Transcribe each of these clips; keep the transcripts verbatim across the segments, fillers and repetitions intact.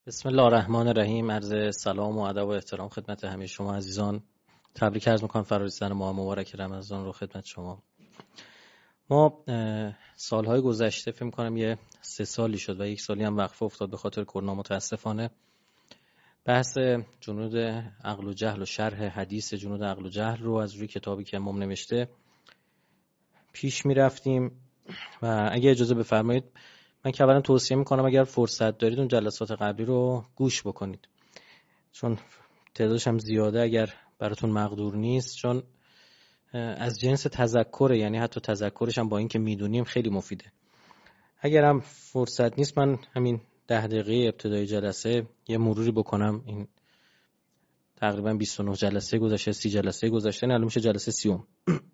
بسم الله الرحمن الرحیم. عرض سلام و ادب و احترام خدمت همه شما عزیزان. تبریک عرض میکنم فرارسیدن ماه مبارک رمضان رو خدمت شما. ما سالهای گذشته فکر میکنم یه سه سالی شد و یک سالی هم وقفه افتاد به خاطر کرونا متاسفانه. بحث جنود عقل و جهل و شرح حدیث جنود عقل و جهل رو از روی کتابی که امام نوشته پیش میرفتیم و اگه اجازه بفرمایید من که اولا توصیه میکنم اگر فرصت دارید اون جلسات قبلی رو گوش بکنید، چون تعدادش هم زیاده اگر براتون مقدور نیست، چون از جنس تذکره، یعنی حتی تذکرش هم با این که میدونیم خیلی مفیده. اگر هم فرصت نیست من همین ده دقیقه ابتدای جلسه یه مروری بکنم. این تقریبا بیست و نه جلسه گذشته، سی جلسه گذشته، نه الان میشه جلسه سیوم.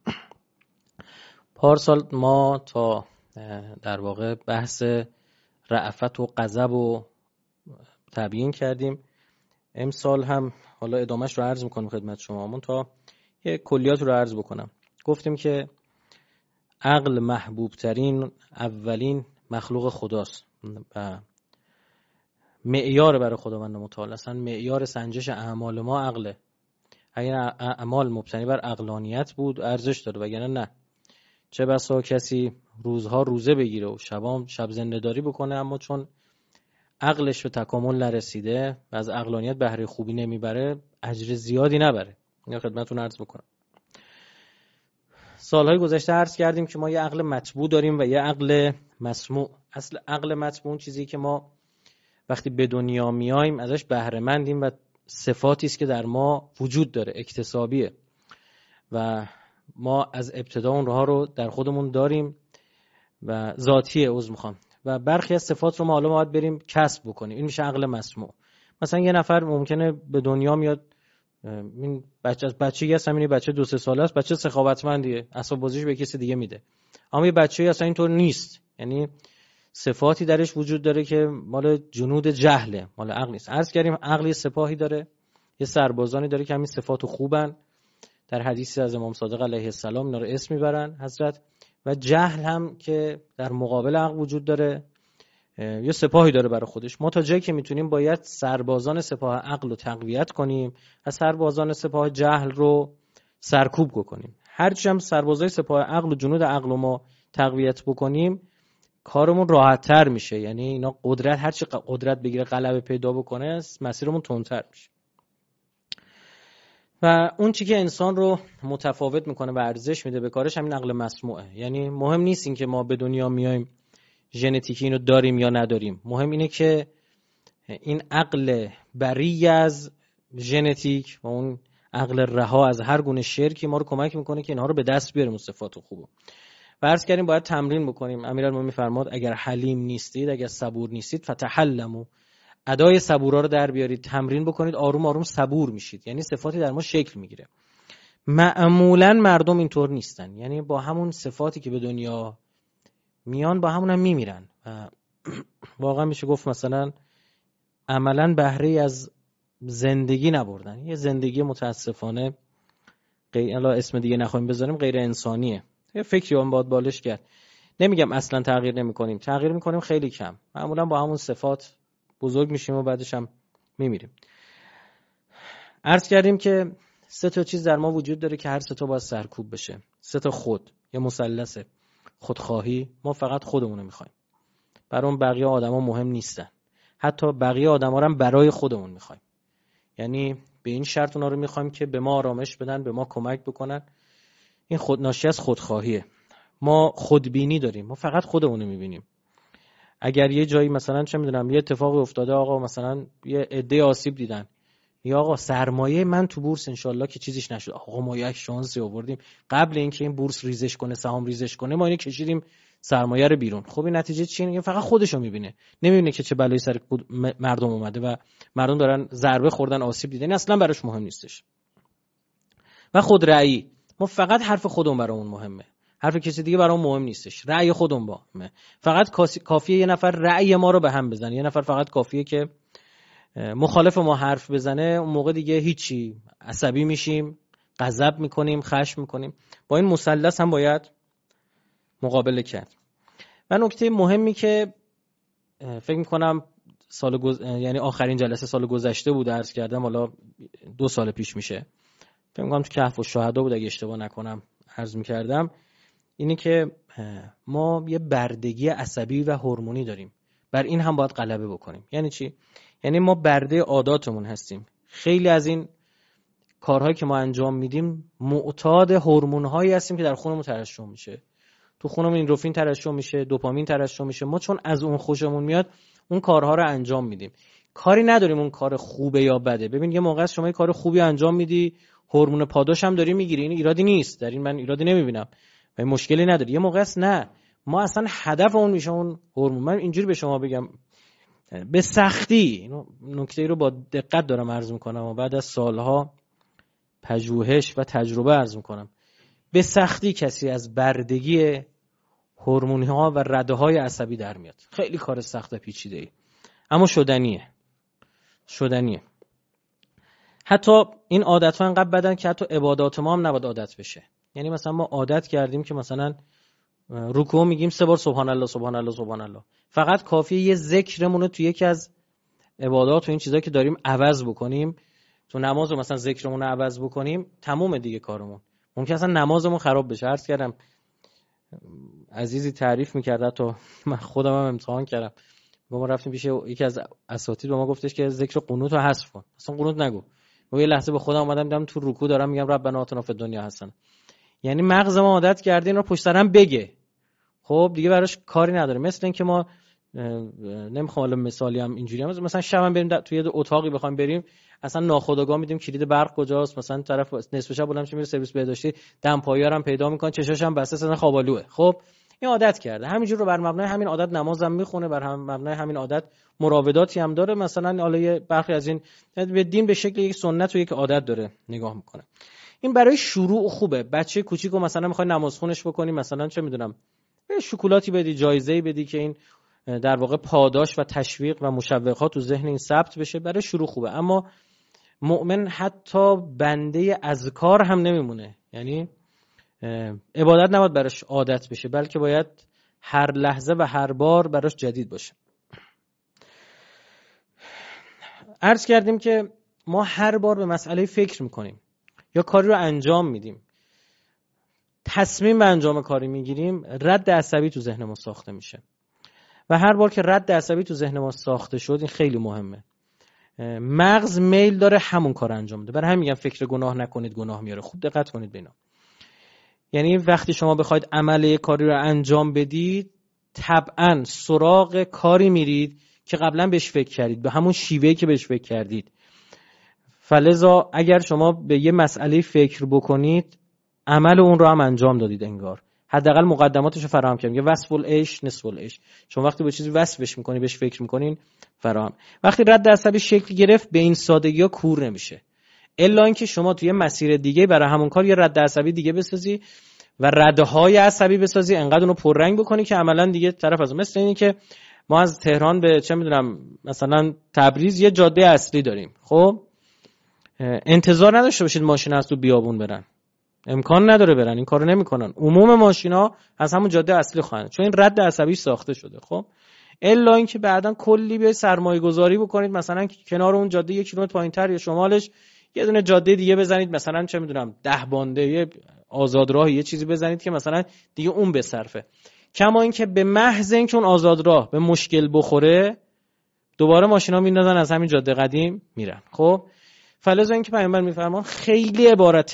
پارسال ما تا در واقع بحث رأفت و غضب و تبیین کردیم. امسال هم حالا ادامهش رو عرض میکنم خدمت شما، من تا یه کلیات رو عرض بکنم. گفتیم که عقل محبوب ترین اولین مخلوق خداست و معیار برای خداوند متعال، اصلا معیار سنجش اعمال ما عقله. اگر اعمال مبتنی بر عقلانیت بود ارزش داره، وگرنه نه. چه بسا کسی روزها روزه بگیره و شبام شب زنده‌داری بکنه، اما چون عقلش به تکامل نرسیده و از عقلانیت بهره خوبی نمیبره اجر زیادی نبره. اینو خدمتتون عرض بکنم. سالهای گذشته عرض کردیم که ما یه عقل مطبوع داریم و یه عقل مسموع. اصل عقل مطبوع اون چیزی که ما وقتی به دنیا میایم ازش بهره مندیم و صفاتی است که در ما وجود داره، اکتسابیه و ما از ابتدا اونها رو در خودمون داریم و ذاتیه. عذر میخوام. و برخی از صفات رو ما حالا باید بریم کسب بکنیم. این میشه عقل مسموع. مثلا یه نفر ممکنه به دنیا میاد، این بچه از بچگی هست، همین بچه دو سه ساله است، بچه سخاوتمندیه، اسباب بازیش به کسی دیگه میده. اما یه بچه‌ای اصلا اینطور نیست، یعنی صفاتی درش وجود داره که مال جنود جهله، مال عقل نیست. عرض کردیم عقل سپاهی داره، یه سربازانی داره که همین صفات خوبن. در حدیثی از امام صادق علیه السلام اینا رو اسم میبرن حضرت. و جهل هم که در مقابل عقل وجود داره، یه سپاهی داره برای خودش. ما تا جایی که میتونیم باید سربازان سپاه عقل رو تقویت کنیم و سربازان سپاه جهل رو سرکوب بکنیم. هرچی هم سربازای سپاه عقل و جنود عقل رو ما تقویت بکنیم کارمون راحت تر میشه. یعنی اینا قدرت، هرچی قدرت بگیره غلبه پیدا بکنه مسیرمون تندتر میشه. و اون چی که انسان رو متفاوت میکنه و ارزش میده به کارش همین عقل مسموعه. یعنی مهم نیست این که ما به دنیا میایم ژنتیکی اینو داریم یا نداریم، مهم اینه که این عقل بری از ژنتیک و اون عقل رها از هر گونه شرکی ما رو کمک میکنه که اینها رو به دست بیاریم، صفات خوبه. و عرض کردیم باید تمرین بکنیم. امیرالمومنین فرمود اگر حلیم نیستید، اگر صبور نیستید فتحلموا، ادای صبورا رو در بیارید، تمرین بکنید، آروم آروم صبور میشید. یعنی صفاتی در ما شکل میگیره. معمولا مردم اینطور نیستن، یعنی با همون صفاتی که به دنیا میان با همون هم میمیرن و واقعا میشه گفت مثلا عملا بهره از زندگی نبردن. یه زندگی متاسفانه غیر، الا اسم دیگه نخواهیم بذاریم، غیر انسانیه. یه فکری هم باید بالش کرد. نمیگم اصلا تغییر نمیکنیم، تغییر میکنیم خیلی کم. معمولا با همون صفات بزرگ میشیم و بعدش هم میمیریم. عرض کردیم که سه تا چیز در ما وجود داره که هر سه تا باید سرکوب بشه. سه تا خود، یه مثلثه. خودخواهی، ما فقط خودمون رو میخوایم، برای اون بقیه آدما مهم نیستن. حتی بقیه آدما رو هم برای خودمون میخوایم، یعنی به این شرط اونا رو میخوایم که به ما آرامش بدن، به ما کمک بکنن. این خود ناشی از خودخواهیه. ما خودبینی داریم، ما فقط خودمون رو میبینیم. اگر یه جایی مثلا چه میدونم یه اتفاقی افتاده، آقا مثلا یه عده آسیب دیدن، یا آقا سرمایه من تو بورس انشالله که چیزیش نشد، آقا ما یک شانسی آوردیم قبل اینکه این بورس ریزش کنه، سهام ریزش کنه، ما اینو کشیدیم سرمایه رو بیرون. خب این نتیجه چیه؟ این فقط خودشو میبینه، نمیبینه که چه بلایی سر مردم اومده و مردم دارن ضربه خوردن، آسیب دیدن، اصلا براش مهم نیستش. و خود رأیی، ما فقط حرف خودمون برامون مهمه، حرف کسی دیگه برامون مهم نیستش. رأی خودمون مهمه. فقط کافیه یه نفر رأی ما رو به هم بزنه، یه نفر فقط کافیه که مخالف ما حرف بزنه، اون موقع دیگه هیچی، عصبی میشیم، غضب میکنیم، خشم میکنیم. با این مثلث هم باید مقابله کرد. و نکته مهمی که فکر میکنم سال گز... یعنی آخرین جلسه سال گذشته بود عرض کردم، حالا دو سال پیش میشه، فکر می‌کنم تو کهف الشهدا بود اگه اشتباه نکنم عرض می‌کردم، اینی که ما یه بردگی عصبی و هورمونی داریم، بر این هم باید غلبه بکنیم. یعنی چی؟ یعنی ما برده عاداتمون هستیم. خیلی از این کارهایی که ما انجام میدیم معتاد هورمون‌هایی هستیم که در خونمون ترشح میشه. تو خونمون ایندروفین ترشح میشه، دوپامین ترشح میشه، ما چون از اون خوشمون میاد اون کارها رو انجام میدیم. کاری نداریم اون کار خوبه یا بده. ببین یه موقع شما یه کار خوبی انجام میدی، هورمون پاداش هم داری میگیری، این ایرادی نیست، در این من ایرادی نمیبینم و مشکلی نداره. یه موقع است نه، ما اصلا هدف اون میشه اون هورمون. من اینجوری به شما بگم به سختی، نکته ای رو با دقت دارم عرض میکنم و بعد از سالها پژوهش و تجربه عرض میکنم، به سختی کسی از بردگی هورمونی ها و رده های عصبی در میاد. خیلی کار سخت و پیچیده ای، اما شدنیه. شدنیه. حتی این عادت ها انقدر بدن که حتی عبادات ما هم نباید عادت بشه. یعنی مثلا ما عادت کردیم که مثلا رکوع میگیم سه بار سبحان الله سبحان الله سبحان الله، فقط کافیه یه ذکرمون رو تو یکی از عبادات و این چیزایی که داریم عوض بکنیم، تو نماز رو مثلا ذکرمون رو عوض بکنیم، تموم دیگه کارمون. ممکن اصلا نمازمون خراب بشه. عرض کردم عزیزی تعریف میکرد، تا من خودم هم امتحان کردم، ما رفتیم پیش یکی از اساتید، به ما گفتش که ذکر قنوت رو حذف کن، اصلا قنوت نگو. و یه لحظه به خودم اومدم دیدم تو رکوع دارم میگم ربنا آتنا فی الدنیا حسنه. یعنی مغز ما عادت کرده این رو پشت سرم بگه، خب دیگه براش کاری نداره. مثل این که ما نمیخوام الان مثالی هم اینجوری هم مثلا شبم بریم توی یه اتاقی بخوایم بریم، اصلا ناخودآگاه میدیم کلید برق کجاست، مثلا طرف نصف شب بلند میره سرویس بهداشتی، دمپایی هم پیدا میکنه، چشاش هم بسته، اصلا خوابالوه. خب این عادت کرده، همینجور رو بر مبنای همین عادت نمازم میخونه، بر هم مبنای همین عادت مراوداتی هم داره. مثلا حالا برخی از این به دین به شکل یک سنت و یک عادت داره نگاه میکنه. این برای شروع خوبه. بچه کوچیکو مثلا میخوای نمازخونش بکنی، مثلا چه میدونم شکلاتی بدی، جایزه‌ای بدی که این در واقع پاداش و تشویق و مشوقات تو ذهن این ثبت بشه، برای شروع خوبه. اما مؤمن حتی بنده اذکار هم نمیمونه. یعنی عبادت نباید براش عادت بشه، بلکه باید هر لحظه و هر بار براش جدید باشه. عرض کردیم که ما هر بار به مسئله فکر میکنیم یا کاری رو انجام میدیم، تصمیم به انجام کاری میگیریم، رد عصبی تو ذهن ما ساخته میشه و هر بار که رد عصبی تو ذهن ما ساخته شد، این خیلی مهمه، مغز میل داره همون کار انجام بده. برای همین میگم فکر گناه نکنید، گناه میاره. خوب دقت کنید به اینا. یعنی وقتی شما بخواید عمل کاری رو انجام بدید، طبعا سراغ کاری میرید که قبلا بهش فکر کردید، به همون شیوهی که بهش فکر کردید. فلذا اگر شما به یه مسئله فکر بکنید، عمل اون رو هم انجام دادید، انگار حداقل مقدماتش رو فراهم کردید. یه وصف العیش نصف العیش. شما وقتی به چیزی وصفش میکنید، بهش فکر میکنین، فراهم. وقتی رد عصبی شکل گرفت، به این سادگی ها کور نمیشه، الا اینکه شما توی مسیر دیگه برای همون کار یه رد عصبی دیگه بسازی و ردهای عصبی بسازی، انقدر اونو پررنگ بکنی که عملا دیگه طرف از اون. مثل اینی که ما از تهران به چه میدونم مثلا تبریز یه جاده اصلی داریم، خب انتظار نداشته باشید ماشینا از تو بیابون برن، امکان نداره برن، این کارو نمیکنن. عموم ماشینا از همون جاده اصلی خواهند، چون این رد عصبی ساخته شده. خب الا اینکه بعداً کلی به سرمایه گذاری بکنید، مثلا کنار اون جاده یک کیلومتر پایینتر یا شمالش یه دونه جاده دیگه بزنید، مثلا چه میدونم ده بانده، یه آزاد راه، یه چیزی بزنید که مثلا دیگه اون بصرفه. کما اینکه به محض اینکه اون آزاد راه به مشکل بخوره، دوباره ماشینا میندازن از همین جاده قدیم میرن. خب فلذا اینکه پیامبر میفرمان خیلی عبارت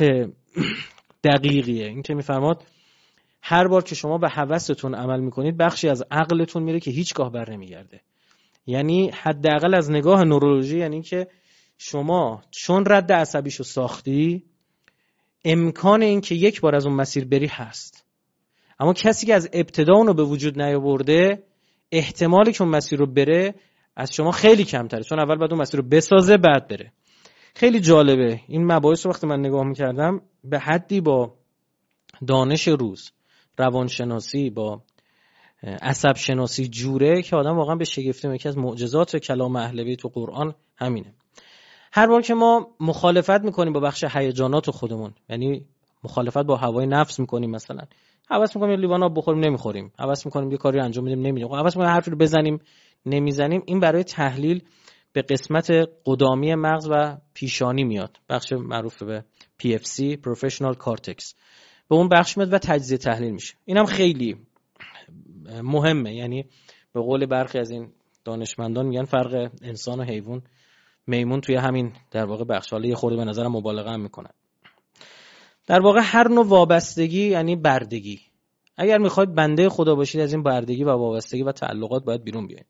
دقیقیه. این که میفرماد هر بار که شما به هوستون عمل میکنید، بخشی از عقلتون میره که هیچگاه بر نمیگرده. یعنی حداقل از نگاه نورولوژی، یعنی که شما چون رد عصبیشو ساختی، امکان این که یک بار از اون مسیر بری هست. اما کسی که از ابتدا اونو به وجود نیاورده، احتمالی که اون مسیر رو بره از شما خیلی کمتره، چون اول باید اون مسیر رو بسازه بعد بره. خیلی جالبه این مباحث رو وقتی من نگاه میکردم، به حدی با دانش روز، روانشناسی، با عصب شناسی جوره که آدم واقعا به شگفتی میاد. یکی از معجزات کلام اهل بیت و قرآن همینه. هر بار که ما مخالفت میکنیم با بخش هیجانات خودمون، یعنی مخالفت با هوای نفس میکنیم، مثلا هوس میکنیم لیوان آب بخوریم نمیخوریم، هوس میکنیم یه کاری انجام بدیم نمیدیم، هوس میکنیم حرفی رو بزنیم نمیزنیم، این برای تحلیل به قسمت قدامی مغز و پیشانی میاد، بخش معروف به پی اف سی Professional Cortex، به اون بخش میاد و تجزیه تحلیل میشه. اینم خیلی مهمه، یعنی به قول برخی از این دانشمندان میگن فرق انسان و حیوان میمون توی همین در واقع بخش. حالا یه خورده به نظرم مبالغه هم میکنن. در واقع هر نوع وابستگی یعنی بردگی. اگر میخواید بنده خدا باشید از این بردگی و وابستگی و تعلقات باید بیرون بیاید.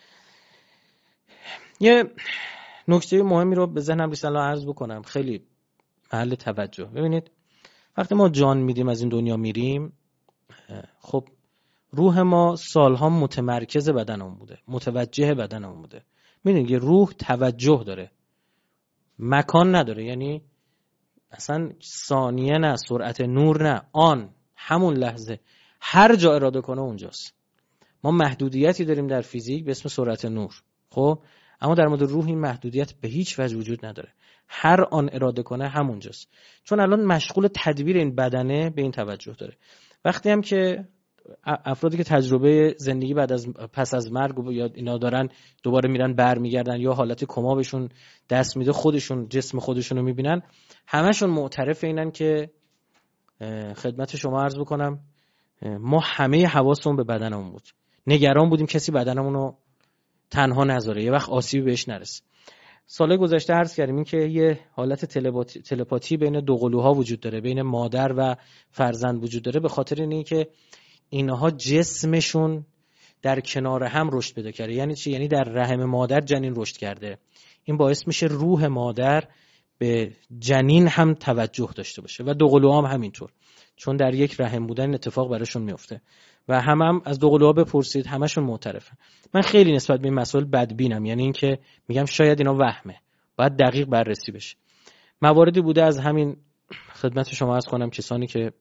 یه نکته مهمی رو به ذهنم رسید الان عرض بکنم، خیلی محل توجه. ببینید وقتی ما جان میدیم از این دنیا میریم، خب روح ما سالها متمرکز بدنمون بوده، متوجه بدنمون بوده. میدونید که روح توجه داره، مکان نداره، یعنی اصلا ثانیه نه، سرعت نور نه، آن همون لحظه هر جا اراده کنه اونجاست. ما محدودیتی داریم در فیزیک به اسم سرعت نور، خب اما در مورد روح این محدودیت به هیچ وجه وجود نداره، هر آن اراده کنه همونجاست. چون الان مشغول تدبیر این بدنه به این توجه داره. وقتی هم که افرادی که تجربه زندگی بعد از پس از مرگ یا اینا دارن دوباره میرن برمیگردن یا حالت کما بهشون دست میده، خودشون جسم خودشون رو میبینن، همشون معترف اینن که خدمت شما عرض بکنم ما همه حواسمون به بدنمون بود، نگران بودیم کسی بدنمون رو تنها نذاره، یه وقت آسیبی بهش نرسه. سال گذشته عرض کردیم این که یه حالت تلپاتی, تلپاتی بین دو قلوها وجود داره، بین مادر و فرزند وجود داره، به خاطر اینه که اینها جسمشون در کنار هم رشد پیدا کرده. یعنی چی؟ یعنی در رحم مادر جنین رشد کرده. این باعث میشه روح مادر به جنین هم توجه داشته باشه و دو قلوها هم همینطور، چون در یک رحم بودن اتفاق براشون میفته. و هم هم از دو قلوها بپرسید همشون معترفن. من خیلی نسبت به این مسائل بدبینم، یعنی این که میگم شاید اینا وهمه، باید دقیق بررسی بشه. مواردی بوده از همین خدمت شما عرض کنم کسانی که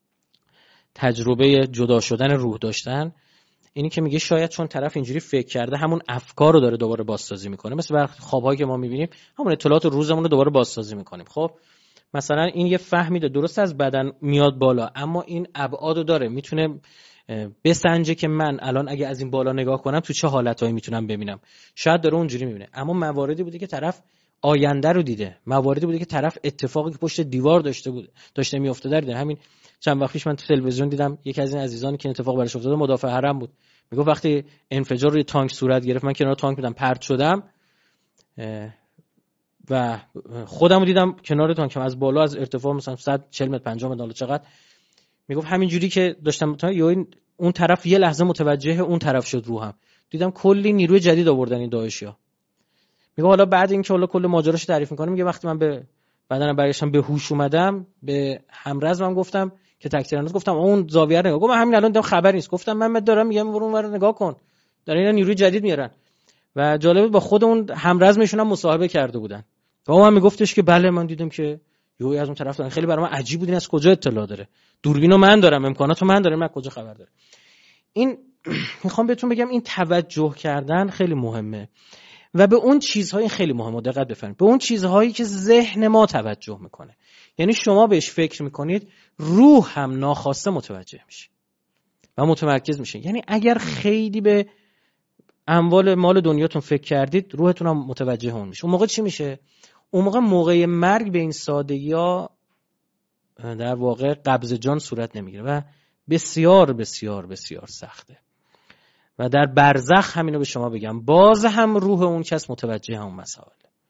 تجربه جدا شدن روح داشتن، اینی که میگه شاید چون طرف اینجوری فکر کرده همون افکار رو داره دوباره بازسازی میکنه، مثل برخی خوابایی که ما میبینیم همون اطلاعات روزمون رو دوباره بازسازی میکنیم. خب مثلا این یه فهمی ده، درست از بدن میاد بالا اما این ابعادو داره، میتونه بسنجه که من الان اگه از این بالا نگاه کنم تو چه حالتایی میتونم ببینم، شاید داره اونجوری میبینه. اما مواردی بوده که طرف آینده رو دیده، مواردی بوده که طرف اتفاقی که پشت دیوار داشته بود داشته میافتاده دیده. همین چند وقت پیش من تو تلویزیون دیدم یکی از این عزیزانی که اتفاق براش افتاده مدافع حرم بود، میگه وقتی انفجار روی تانک صورت گرفت من کنار تانک بودم، پرت شدم و خودم رو دیدم کنار تانک از بالا از ارتفاع مثلا صد و چهل متر پنجاه متر چقدر، میگفت همین جوری که داشتم تا اون طرف یه لحظه متوجه اون طرف شد روحم، دیدم کلی نیروی جدید آوردن این داعشیا. میگه حالا بعد اینکه حالا کل ماجراش تعریف میکنه، میگه وقتی من به بدنم برگشتم به هوش اومدم به همرزمم گفتم که تکتیرانداز، گفتم اون زاویه رو نگاه، گفتم همین الان دیدم خبر نیست، گفتم من دارم میگم برو اونور نگاه کن، دارن اینا نیروی جدید میارن. و جالب با خود اون همرزمشون هم مصاحبه کرده بودن و اون هم میگفتش که بله من دیدم که یهو از اون طرف دارن. خیلی برام عجیب بود این از کجا اطلاع داره، دوربینو من دارم، امکاناتو من دارم، من کجا خبر داره. این میخوام بهتون بگم این توجه کردن خیلی مهمه و به اون چیزهای خیلی مهمه، دقت بفرمایید، به اون چیزهایی که ذهن ما توجه میکنه، یعنی شما بهش فکر میکنید روح هم ناخواسته متوجه میشه و متمرکز میشه. یعنی اگر خیلی به اموال مال دنیاتون فکر کردید روحتون هم متوجه اون میشه. اون موقع چی میشه؟ اون موقع موقع مرگ به این سادگی‌ها در واقع قبض جان صورت نمیگیره و بسیار بسیار بسیار سخته. و در برزخ همینو به شما بگم باز هم روح اون کس متوجه همون مسائل.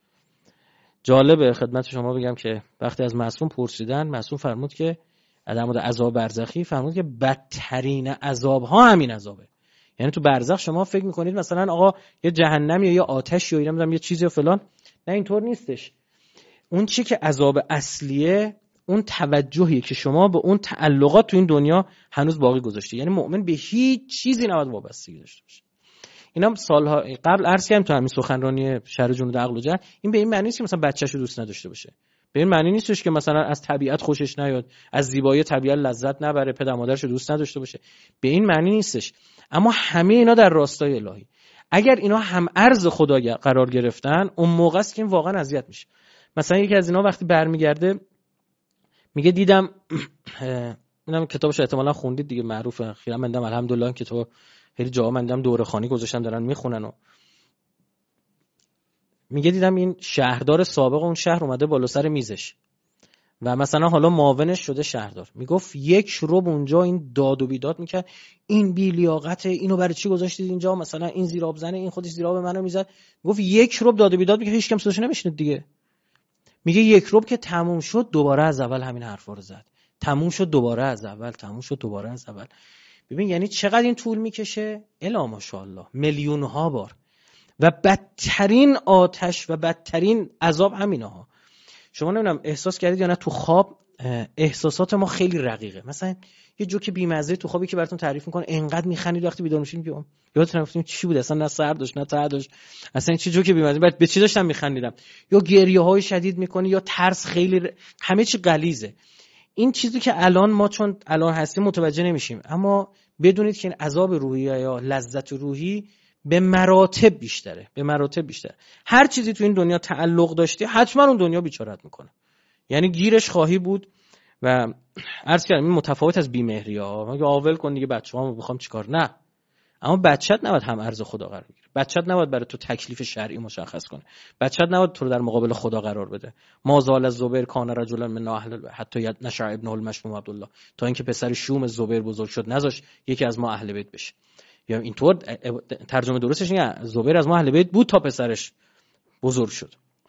جالبه خدمت شما بگم که وقتی از معصوم پرسیدن، معصوم فرمود که در مورد عذاب برزخی فرمود که بدترین عذاب ها همین عذابه. یعنی تو برزخ شما فکر میکنید مثلا آقا یه جهنمی یا یه آتش یا نمیدونم یه چیزی و فلان، نه اینطور نیستش. اون چی که عذاب اصلیه اون توجهی که شما به اون تعلقات تو این دنیا هنوز باقی گذاشته. یعنی مؤمن به هیچ چیزی نباید وابستگی داشته باشه. اینا سالها قبل عرض کردم تو همین سخنرانی شهر جنود عقل و جهل، این به این معنی نیست که مثلا بچه‌شو دوست نداشته باشه، به این معنی نیستش که مثلا از طبیعت خوشش نیاد، از زیبایی طبیعت لذت نبره، پدر مادرشو دوست نداشته باشه، به این معنی نیستش. اما همه اینا در راستای الهی. اگر اینا هم ارز خدا قرار گرفتن اون موقع است که این واقعا اذیت میشه. مثلا یکی از اینا وقتی برمیگرده میگه دیدم اینم کتابش احتمالاً خوندید دیگه، معروفه، خیلی مندم الحمدلله کتاب خیلی جاها من دیدم دوره خانی گذاشتن دارن میخونن و میگه دیدم این شهردار سابق اون شهر اومده بالا سر میزش و مثلا حالا معاونش شده شهردار، میگفت یک ربع اونجا این داد و بیداد میکرد، این بی لیاقته، اینو برای چی گذاشتید اینجا، مثلا این زیراب زنه، این خودش زیراب منو میزد. میگفت یک ربع داد و بیداد میکرد، هیچ کم صداش نمیشنید دیگه. میگه یک ربع که تموم شد دوباره از اول همین حرفا رو زد، تموم شد دوباره از اول، تموم شد دوباره از اول. ببین یعنی چقدر این طول میکشه، الا ماشاءالله میلیون ها بار. و بدترین آتش و بدترین عذاب همینها. شما نمیدونم احساس کردید یا نه، تو خواب احساسات ما خیلی رقیقه. مثلا یه جوک بی‌مزه تو خوابی که براتون تعریف میکنه انقدر میخندید وقتی بیدار میشین میگم یادتون رفتیم چی بود اصلا، نه سر داشت نه ته داشت، اصلا این چه جوک بی‌مزه، بعد به چی داشتم میخندیدم، یا گریه های شدید میکنی یا ترس خیلی ر... همه چی غلیظه. این چیزی که الان ما چون الان هستیم متوجه نمیشیم، اما بدونید که این عذاب روحی یا لذت روحی به مراتب بیشتره، به مراتب بیشتره. هر چیزی تو این دنیا تعلق داشتی حتما اون دنیا بیچارت میکنه، یعنی گیرش خواهی بود. و عرض کردم این متفاوت از بی‌مهری‌ها. مگه آول کن دیگه بچه‌هامو بخوام چیکار، نه، اما بچت نباید هم عرض خدا قرار بگیره، بچت نباید برای تو تکلیف شرعی مشخص کنه، بچت نباید تو رو در مقابل خدا قرار بده. ما زال از زبیر کان رجلا من اهل حتی نشع ابن المشموم عبدالله، تا اینکه پسر شوم زبیر بزرگ شد نذاش یکی از ما اهل بیت بشه. یا اینطور ترجمه درستش اینه، زبیر از ما اهل بیت بود تا پسرش بزرگ شد.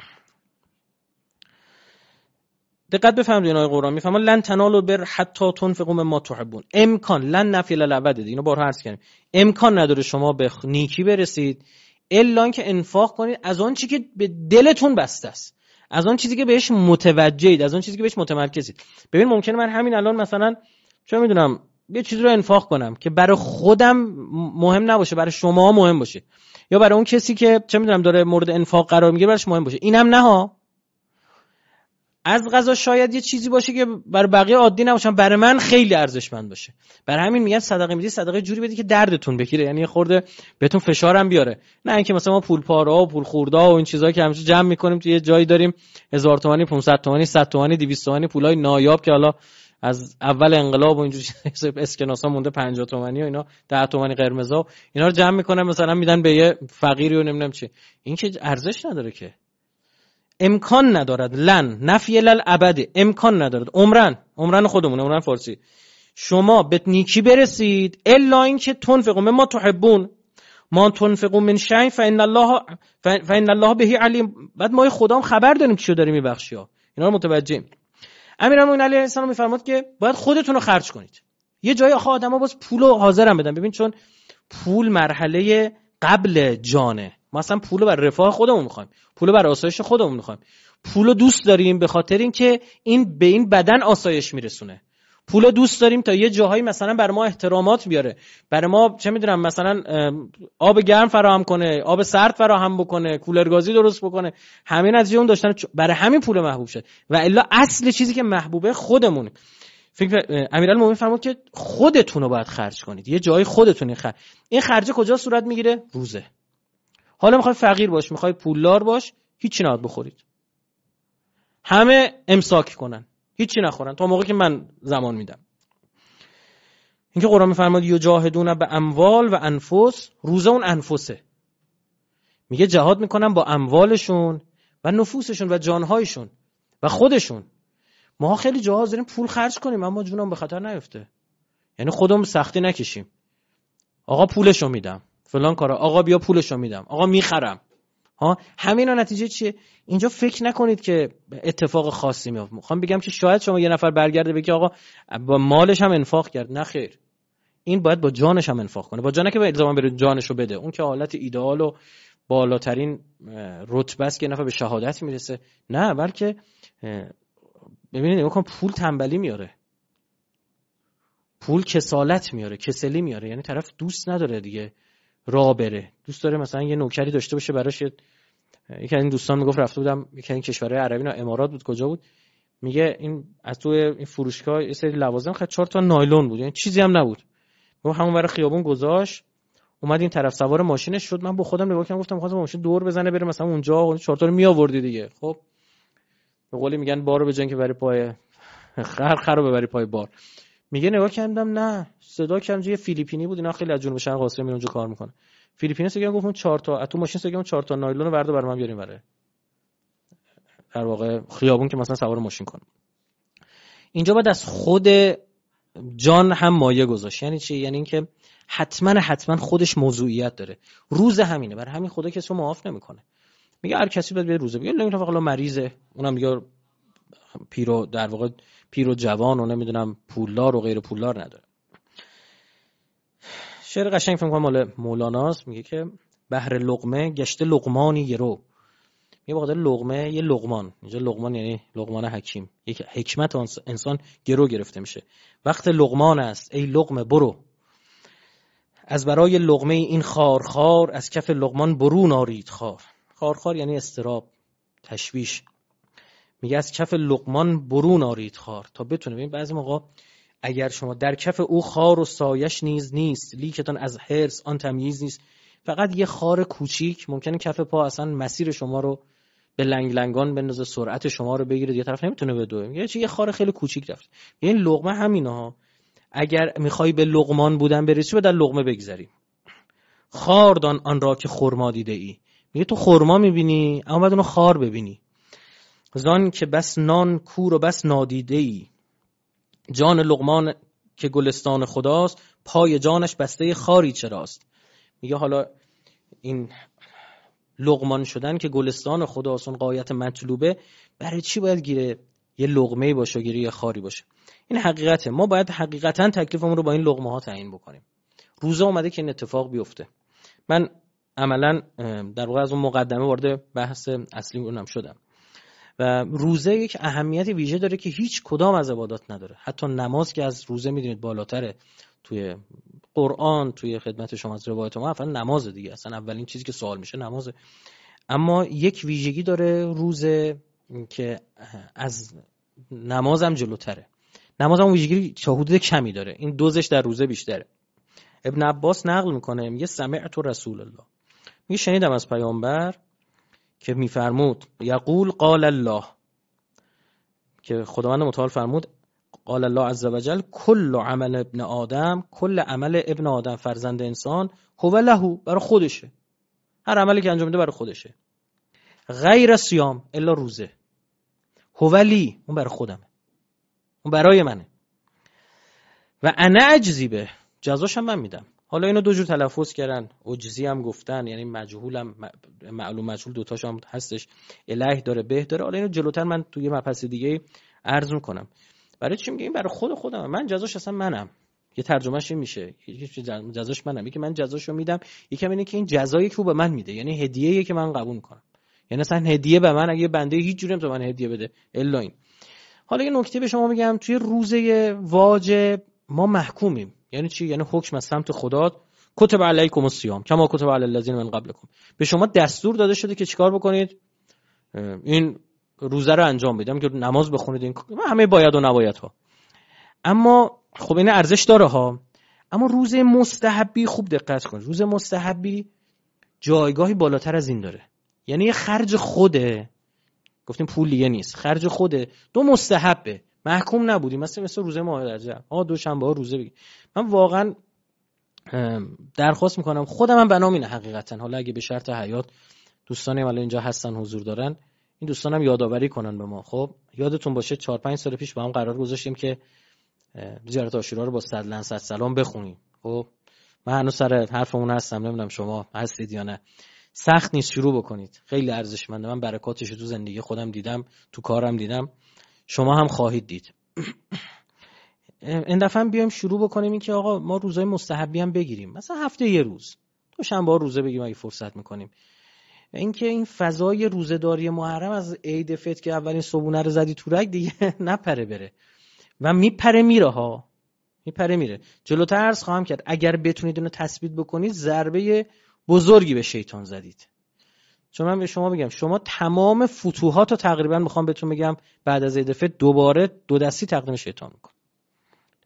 دقت بفرمایید این آیه قرآن میفهمه لن تنالوا البر حتی تنفقوا مما تحبون. امکان لن نفی للابد، اینو بارها عرض کردیم، امکان نداره شما به نیکی برسید الا اینکه انفاق کنید از آن چیزی که به دلتون بسته است، از آن چیزی که بهش متوجهید، از آن چیزی که بهش متمرکزید. ببین ممکنه من همین الان مثلا چه میدونم یه چیزی رو انفاق کنم که برای خودم مهم نباشه، برای شما مهم باشه، یا برای اون کسی که چه میدونم داره مورد انفاق قرار میگیره براش مهم باشه. اینم نه ها، از قضا شاید یه چیزی باشه که برای بقیه عادی نباشه، برای من خیلی ارزشمند باشه. برای همین میگن صدقه میدی صدقه جوری بدی که دردتون بگیره، یعنی یه خورده بهتون فشارم بیاره، نه اینکه مثلا ما پول پارا و پول خوردا و این چیزایی که همیشه جمع میکنیم تو یه جایی داریم هزار تومانی پانصد تومانی صد تومانی دویست تومانی پولای نایاب که حالا از اول انقلاب و اینجوری اسکناسا مونده پنجاه تومانی و اینا ده تومانی قرمزا، اینا رو جمع میکنن مثلا میدن به یه فقیری و نمیدونم چی. این که ارزش نداره که، امکان ندارد، لن نفی للابد، امکان ندارد. عمرن عمرن خودمون، عمرن فارسی، شما به نیکی برسید الا اینکه تنفقوا مما تحبون ما تنفقوا من شیء فان الله فان الله به علیم. بعد ما خودام خبر داریم چیو داریم میبخشی ها، اینا رو متوجهیم. امیرالمومنین علیه السلام میفرماد که باید خودتون رو خرج کنید. یه جایی آخه آدما باز پولو حاضرن بدن. ببین چون پول مرحله قبل جانه، ما اصلا پولو برای رفاه خودمون میخوایم، پولو برای آسایش خودمون میخوایم، پولو دوست داریم به خاطر اینکه این به این بدن آسایش میرسونه، پولو دوست داریم تا یه جاهایی مثلا برای ما احترامات بیاره، برای ما چه میدونم مثلا آب گرم فراهم کنه، آب سرد فراهم بکنه، کولرگازی درست بکنه، همین از اون داشتن، برای همین پول محبوب شه. و الا اصل چیزی که محبوبه خودمونه. فکر امیرالمومنین فرمود که خودتون رو باید خرج کنید، یه جایی خودتون خرج. این خرج کجا صورت میگیره؟ روزه. حالا میخوای فقیر باش، میخوای پولدار باش، هیچی نباید بخورید، همه امساک کنن، هیچی نخورن تا موقعی که من زمان میدم. اینکه قرآن میفرماد یجاهدون به اموال و انفس، روزه اون انفسه، میگه جهاد میکنن با اموالشون و نفوسشون و جانهایشون و خودشون. ما خیلی جاها داریم پول خرج کنیم اما جونم به خطر نیفته، یعنی خودمون سختی نکشیم، آقا پولشو میدم فلان کارا، آقا بیا پولشو میدم، آقا میخرم ها. همینا نتیجه چیه؟ اینجا فکر نکنید که اتفاق خاصی میفته. میخوام بگم که شاید شما یه نفر برگرده بگه آقا با مالش هم انفاق کرد، نه خیر، این باید با جانش هم انفاق کنه. با جانه که به الزاما بره جانشو بده، اون که حالت ایدئال و بالاترین رتبه است که نفر به شهادت میرسه، نه، بلکه ببینید نگاه کن، پول تنبلی میاره، پول کسالت میاره، کسلی میاره، یعنی طرف دوست نداره دیگه راه بره، دوست داره مثلا یه نوکری داشته باشه براش. یکی از این دوستان میگفت رفته بودم یکی از این کشورهای عربی، نه امارات بود کجا بود، میگه این از تو این فروشگاه یه سری لوازم خرید، چهار تا نایلون بود، یعنی چیزی هم نبود، گفت همون برای خیابون گذاشت، اومد این طرف سوار ماشینش شد. من با خودم نگاه کردم گفتم خواستم ماشین دور بزنه بره مثلا اونجا، چهار تا رو میآوردی دیگه. خب به قولی میگن بارو به جای که بری پای خر، خر رو ببری پای بار. میگه نگاه کردم نه صدا کردم یه فیلیپینی بود، اینا خیلی از جنوب شرق آسیا میرن اونجا کار میکنه. فیلیپینی سگم گفتم چهار تا تو ماشین سگم چهار تا نایلون وردا برام من بیاریم بره در واقع خیابون که مثلا سوار ماشین کنم. اینجا باید از خود جان هم مایه گذاشت. یعنی چی؟ یعنی اینکه حتما حتما خودش موضوعیت داره. روز همینه، برای همین خدا کسی رو معاف نمیکنه. میگه هر کسی باید به روزه بگه نمیدونم فقط مریضه، اونم میگه پیرو در واقع پیرو جوان و نمیدونم پولدار و غیر پولدار نداره. شعر قشنگ فکر کنم مال مولاناست، میگه که بحر لقمه گشته لقمانی یرو. میگه بخاطر لقمه یه لقمان، اینجا لقمان یعنی لقمان حکیم، یک حکمت انسان گرو گرفته میشه. وقت لقمان است ای لقمه برو، از برای لقمه این خار خار از کف لقمان برون آرید خار. خار خار یعنی استراب، تشویش. میگه از کف لقمان برون آرید خار تا بتونه. ببین بعضی موقع اگر شما در کف او خار و سایش نیز نیست، لیکتان از حرص آن تمییز نیست. فقط یه خار کوچیک ممکنه کف پا اصلا مسیر شما رو به لنگ لنگان بندازه، سرعت شما رو بگیره، یه طرف نمیتونه بدوه. میگه چی یه خار خیلی کوچیک رفت. این لقمه همینه ها. اگر میخوای به لقمان بودن برسی، باید لقمه بگذری. خاردان آن را که خرما دیده ای. میگه تو خرما میبینی اما باید اونو خار ببینی. زان که بس نان کور و بس نادیده ای. جان لقمان که گلستان خداست، پای جانش بسته خاری چراست. میگه حالا این لقمان شدن که گلستان خداست، اون غایت مطلوبه، برای چی باید گیره یه لقمه‌ای باشه و گیره یه خاری باشه؟ این حقیقته. ما باید حقیقتا تکلیفمون رو با این لقمه ها تعیین بکنیم. روزه اومده که این اتفاق بیفته. من عملا در واقع از اون مقدمه وارد بحث اصلی اونم شدم. و روزه یک اهمیت ویژه داره که هیچ کدام از عبادات نداره. حتی نماز که از روزه میدونید بالاتره توی قرآن، توی خدمت شما از روایت ما، اصلا نماز دیگه، اصلا اولین چیزی که سوال میشه نمازه. اما یک ویژگی داره روزه که از نمازم جلوتره. نمازم ویژگی تا حدود کمی داره، این دوزش در روزه بیشتره. ابن عباس نقل میکنه، میگه سمعت رسول الله، میگه شنیدم از پیامبر که میفرمود یقول قال الله، که خداوند متعال فرمود قال الله عز وجل کل عمل ابن آدم، کل عمل ابن آدم فرزند انسان هو له، برای خودشه، هر عملی که انجام میده برای خودشه، غیر صیام الا روزه، هو لی اون برای خودمه، اون برای منه، و انا اجزی به جزاشم من میدم. حالا اینو دو جور تلفظ کردن، عجزی هم گفتن، یعنی مجهولم معلوم مجهول دوتاش هم هستش، اله داره به داره. حالا اینو جلوتر من توی مبحث دیگه عرض میکنم. برای چی میگه این برای خود خودم، من جزاش اصلا منم. یه ترجمهش این میشه یکی جزاش منم، یکی من جزاشو میدم، یکی اینه که این جزایی که او به من میده، یعنی هدیه‌ای که من قبول میکنم. یعنی اصلا هدیه به من، اگه بنده هیچ جوری نمیتونه من هدیه بده الا این. حالا یه نکته به شما میگم، توی روزه واجب ما محکومیم. یعنی چی؟ یعنی حکم از سمت خدا، کتب علیکم الصیام کما کتب علی الذین من قبلکم، به شما دستور داده شده که چیکار بکنید، این روزه رو انجام بدید، که نماز بخونید، این همه باید و نباید ها. اما خب این ارزش داره ها. اما روزه مستحبی خوب دقت کنید، روزه مستحبی جایگاهی بالاتر از این داره. یعنی یه خرج خوده، گفتیم پول دیگه نیست، خرج خوده، دو مستحبه، محکوم نبودیم. مثلا مثل روزه ماه درجه آ دوشنبه ها روزه بگیر. من واقعا درخواست میکنم، خودم هم بنام اینه حقیقتا، حالا اگه به شرط حیات دوستانی ولی اینجا هستن حضور دارن، این دوستانم یادآوری کنن به ما. خب یادتون باشه چهار پنج سال پیش با هم قرار گذاشتیم که زیارت عاشورا رو با صد لعنت سلام بخونیم. خب من هنوز سر حرفمون هستم، نمیدونم شما هستید یا نه. سخت نیست، شروع بکنید، خیلی ارزشمنده. من برکاتش تو زندگی خودم دیدم، تو کارم دیدم، شما هم خواهید دید. این دفعه بیایم شروع بکنیم این که آقا ما روزای مستحبی هم بگیریم، مثلا هفته یه روز، دوشنبه ها روزه بگیریم اگه فرصت میکنیم. اینکه این فضای روزه‌داری محرم از عید فطر که اولین صبحونه رو زدی تو رگ دیگه نپره بره، و میپره میره ها، میپره میره. جلوتر عرض خواهم کرد اگر بتونید اینو تثبیت بکنید ضربه بزرگی به شیطان زدید. چون من به شما بگم، شما تمام فتوحات رو تقریبا میخوام بهتون بگم بعد از عید فطر دوباره دو دستی تقدیم شیطان میکن.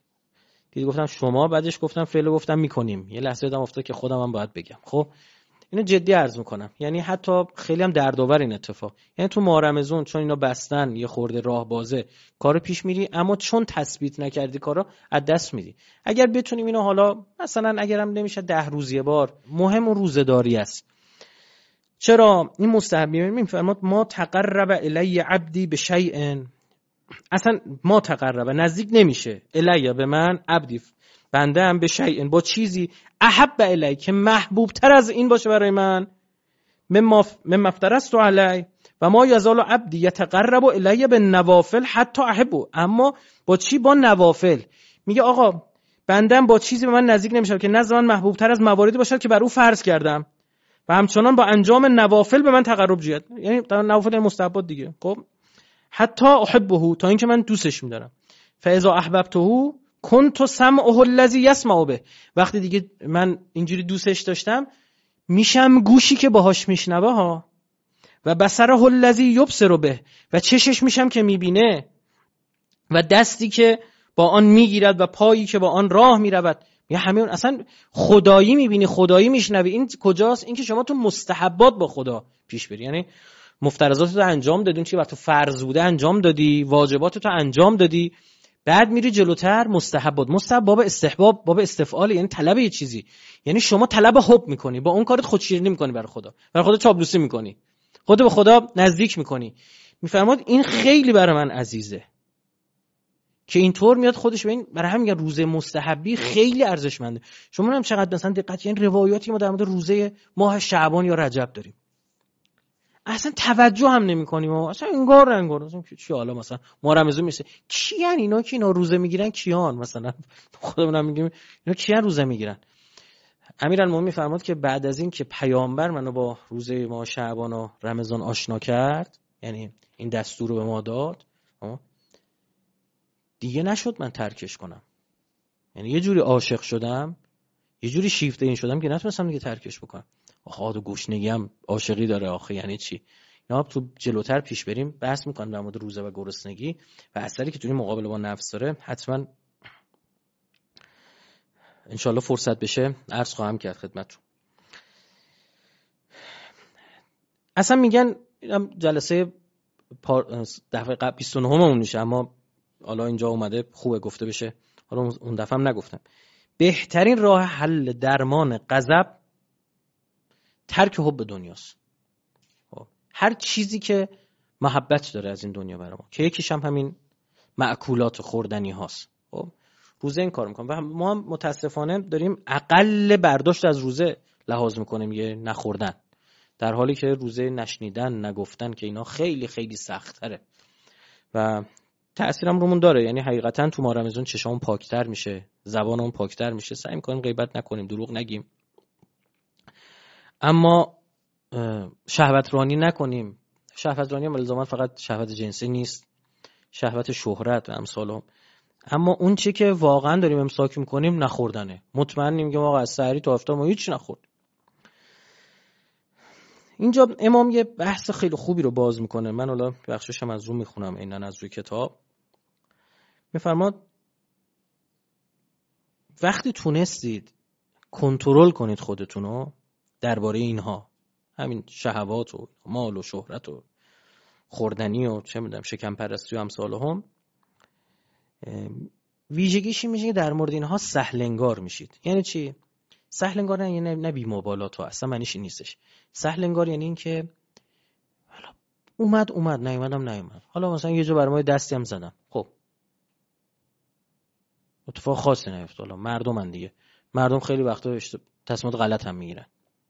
دیدی گفتم شما، بعدش گفتم فعل، گفتم میکنیم. یه لحظه دادم افتاد که خودم هم باید بگم. خب اینو جدی عرض میکنم، یعنی حتی خیلی هم دردآور این اتفاق. یعنی تو ماه رمضان چون اینا بستن یه خورده راه بازه، کارو پیش میری، اما چون تثبیت نکردی کارو از دست میدی. اگر بتونیم اینو حالا مثلا اگرم نمیشه ده روز یه بار، مهم اون روزه‌داری است. چرا این مستحبی میفرماد ما تقرب الی عبدی بشیء، اصلا ما تقرب نزدیک نمیشه، الی به من، عبدی بنده هم، به شیء با چیزی، احب الی که محبوب تر از این باشه برای من، مما مما افترضت علی، و ما یزال عبدی یتقرب الی بالنوافل حتی احبه، اما با چی؟ با نوافل. میگه آقا بندم با چیزی به من نزدیک نمیشه که نزد من محبوب تر از مواردی باشد که بر او فرض کردم و همچنان با انجام نوافل به من تقرب جوید. یعنی نوافل مستحبات دیگه. خب حتی احبه، تا اینکه من دوستش می‌دارم. فاذا احببته کنت سمعه الذی یسمع به، وقتی دیگه من اینجوری دوستش داشتم میشم گوشی که باهاش میشنوه ها، و بصره الذی یبصر به، و چشش میشم که میبینه، و دستی که با آن میگیرد و پایی که با آن راه میرود. یا همین اصلا خدایی میبینی، خدایی میشنوی. این کجاست؟ این که شما تو مستحبات با خدا پیش بری، یعنی مفترضات تو انجام دادی، چی وقت تو فرض بوده انجام دادی، واجبات تو انجام دادی، بعد میری جلوتر مستحبات. مستحب باب استحباب، باب استفعال، یعنی طلب یه چیزی، یعنی شما طلب حب میکنی، با اون کارت خودشیرینی میکنی برای خدا، برای خدا چاپلوسی میکنی، خودت به خدا نزدیک میکنی. میفرماد این خیلی برای من عزیزه که اینطور میاد خودش. به این برای همین روزه مستحبی خیلی ارزشمنده. شما هم چقدر مثلا دقت، این روایاتی ما در مورد روزه ماه شعبان یا رجب داریم، اصلا توجه هم نمی‌کنیم، اصلا انگار انگار اصلا چی، حالا مثلا ما رمضان میشه کیان اینا که اینا روزه میگیرن، کیان مثلا خودمون هم میگیم اینا کیان روزه میگیرن. امیرالمومنین میفرماد که بعد از این که پیامبر منو با روزه ماه شعبان و رمضان آشنا کرد، یعنی این دستور رو به ما داد، دیگه نشد من ترکش کنم. یعنی یه جوری عاشق شدم، یه جوری شیفته این شدم که نتونستم دیگه ترکش بکنم. آخه آدو گوشنگی هم عاشقی داره آخه، یعنی چی؟ اینا تو جلوتر پیش بریم بحث میکنم در مورد روزه و گرسنگی و اثری که توی مقابله با نفس داره. حتما انشالله فرصت بشه عرض خواهم کرد خدمتتون. اصلا میگن جلسه دفعه قبل بیست و نه همون میشه، اما حالا اینجا اومده خوبه گفته بشه، حالا اون دفعه هم نگفتم. بهترین راه حل درمان غضب ترک حب دنیاست. هر چیزی که محبت داره از این دنیا برای ما، که یکیش هم همین مأکولات خوردنی هاست. خب روزه این کار میکنم و ما هم متاسفانه داریم اقل برداشت از روزه لحاظ میکنیم، یه نخوردن، در حالی که روزه نشنیدن، نگفتن که اینا خیلی خیلی سخت تره و تأثیرم رومون داره. یعنی حقیقتا تو ماه رمضان چشامون پاکتر میشه، زبانمون پاکتر میشه، سعی میکنیم غیبت نکنیم، دروغ نگیم، اما شهوت رانی نکنیم. شهوت رانی هم الزاما فقط شهوت جنسی نیست، شهوت شهرت و امثال. اما اون چی که واقعا داریم امساک میکنیم نخوردنه. مطمئنیم که ما از سحری تا افطار ما هیچ نخورد. اینجا امام یه بحث خیلی خوبی رو باز میکنه، من حالا بخشش هم از رو میخونم، اینن از روی کتاب. میفرماد وقتی تونستید کنترل کنید خودتونو درباره اینها، همین شهوات و مال و شهرت و خوردنی و چه میدونم شکم پرستی و امثال هم، ویژگیشی میشه که در مورد اینها سهلنگار میشید. یعنی چی؟ سهلنگار نه یعنی نه بی مبالات ها، اصلا معنیش نیستش. سهلنگار یعنی این که حالا اومد اومد، نیومدم نیومد، حالا مثلا یه جا برای ما دستی هم زدم، خب اتفاق خاصی نیفت. حالا مردمن دیگه، مردم خیلی وقتا تصمیمات غلط هم میگیرن.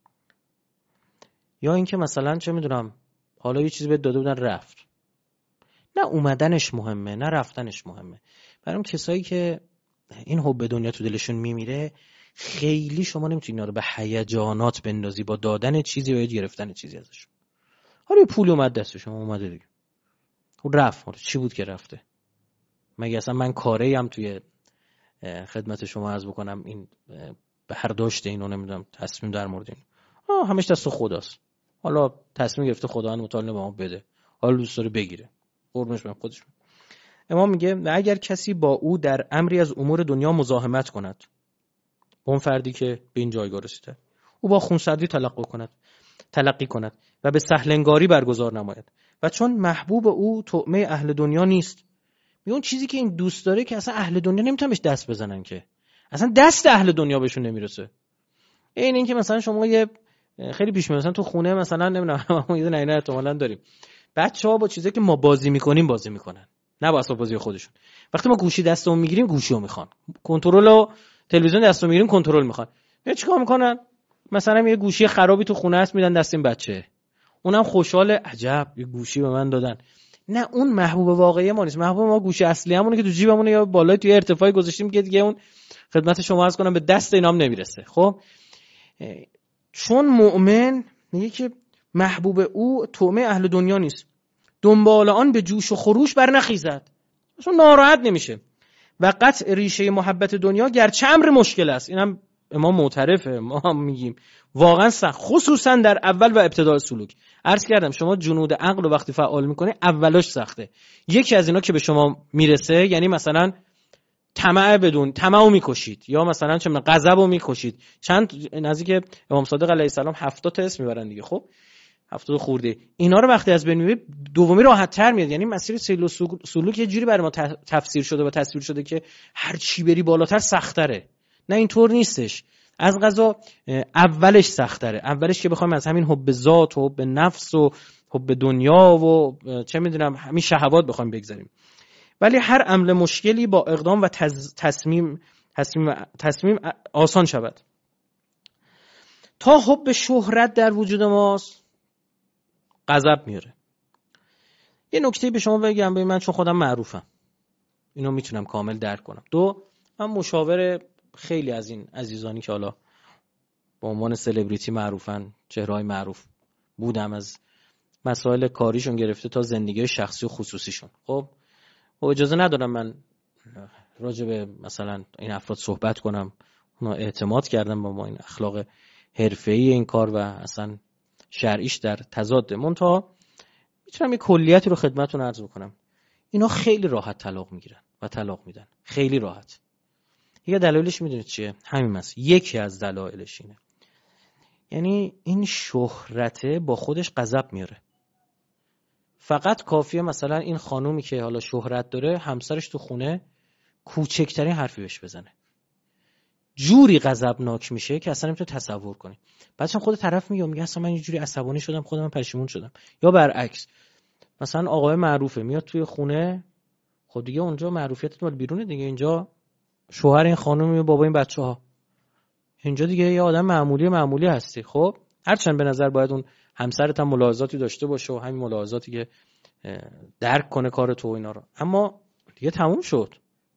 یا اینکه مثلا چه میدونم حالا یه چیزی بهت داده بودن رفت، نه اومدنش مهمه نه رفتنش مهمه. برای اون کسایی که این حب دنیا تو دلشون میمیره، خیلی شما نمیتونی اینا رو به هیجانات بندازی با دادن چیزی و گرفتن چیزی ازش. حالا پول اومد دست شما، اومده دیگه، اون رفت، حالا چی بود که رفته؟ مگه اصلا من کاری هم توی خدمت شما عرض بکنم این برداشت اینو نمیدونم تصمیم در مورد این آه همش دست خداست. حالا تصمیم گرفته خدا متعال به ما بده، حالا دوست داره بگیره، قربونش برم خودش. امام میگه و اگر کسی با او در امری از امور دنیا مزاحمت کند، اون فردی که به این جایگاه رسیده، او با خونسردی تلقی کند تلقی کند و به سهلنگاری برگزار نماید و چون محبوب او طعمه اهل دنیا نیست. میگه اون چیزی که این دوست داره که اصلا اهل دنیا نمیتونن بهش دست بزنن، که اصلا دست اهل دنیا بهشون نمیرسه. این این که مثلا شما یه خیلی پیش میاد مثلا تو خونه مثلا نمیدونم ما یه نه نه احتمالاً داریم بچه‌ها با چیزایی که ما بازی میکنیم بازی میکنن، نه با اسباب بازی خودشون. وقتی ما گوشی دستمون میگیریم گوشیو میخوان، کنترل و تلویزیون دستمون میگیریم کنترل میخوان. یا چیکار میکنن؟ مثلا یه گوشی خرابی تو خونه است میدن دست این بچه، اونم خوشحال، عجب یه گوشی به من دادن. نه، اون محبوب واقعی ما نیست. محبوب ما گوشی اصلی همونه که تو جیبمونه یا بالای توی ارتفاعی گذاشتیم که دیگه اون خدمت شما عرض کنم به دست اینام نمیرسه. خب چون مؤمن میگه که محبوب او طعمه اهل دنیا نیست، دنبال آن به جوش و خروش بر نخیزد، اصلا ناراحت نمیشه. و قطع ریشه محبت دنیا گرچه امر مشکل است، اینم امام معترفه، ما هم میگیم واقعا سخت، خصوصا در اول و ابتدای سلوک. عرض کردم شما جنود عقل رو وقتی فعال میکنه اولاش سخته. یکی از اینا که به شما میرسه یعنی مثلا طمع بدون طمعو میکشید، یا مثلا چه من غضبو میکشید. چند نزدیک امام صادق علیه السلام هفتاد تا اسم میبرن دیگه، خب هفتاد خورده. اینا رو وقتی از بین میبری دومی راحت تر میاد. یعنی مسیر سیل و سلوک یه جوری برای ما تفسیر شده و تصویر شده که هر چی بری بالاتر سخت‌تره. نه اینطور نیستش. از قضا اولش سخت‌تره. اولش که بخوایم از همین حب ذات و حب نفس و حب دنیا و چه میدونم همین شهوات بخوایم بگذاریم. ولی هر عمل مشکلی با اقدام و تز... تصمیم تصمیم تصمیم آسان شود. تا حب شهرت در وجود ماست غضب میاره. یه نکته به شما بگم، به من چون خودم معروفم اینو میتونم کامل درک کنم. دو، من مشاور خیلی از این عزیزانی که حالا به عنوان سلبریتی معروفن، چهره‌های معروف بودم، از مسائل کاریشون گرفته تا زندگی شخصی و خصوصیشون. خب و اجازه ندارم من راجع به مثلا این افراد صحبت کنم، اونا اعتماد کردن با ما، این اخلاق حرفه‌ای این کار و اصلا شرعیش در تضاد. منتها میتونم یه کلیتی رو خدمتتون عرض بکنم. اینا خیلی راحت طلاق میگیرن و طلاق میدن، خیلی راحت. یه دلایلش میدونید چیه؟ همین است. یکی از دلایلش اینه، یعنی این شهرته با خودش غضب میاره. فقط کافیه مثلا این خانومی که حالا شهرت داره همسرش تو خونه کوچکترین حرفی بهش بزنه، جوری غضبناک میشه که اصلا نمیتونه تصور کنی. بعدش خود طرف میگه میگه اصلا من یه جوری عصبانی شدم، خودم پشیمون شدم. یا برعکس، مثلا آقای معروفه میاد توی خونه، خب دیگه اونجا معروفیتت مال بیرونه دیگه، اینجا شوهر این خانم بابا این بچه‌ها، اینجا دیگه یه آدم معمولی معمولی هستی. خب هرچند به نظر باید اون همسرت هم ملاحظاتی داشته باشه و همین ملاحظاتی که درک کنه کار تو و اینا رو، اما دیگه تموم شد.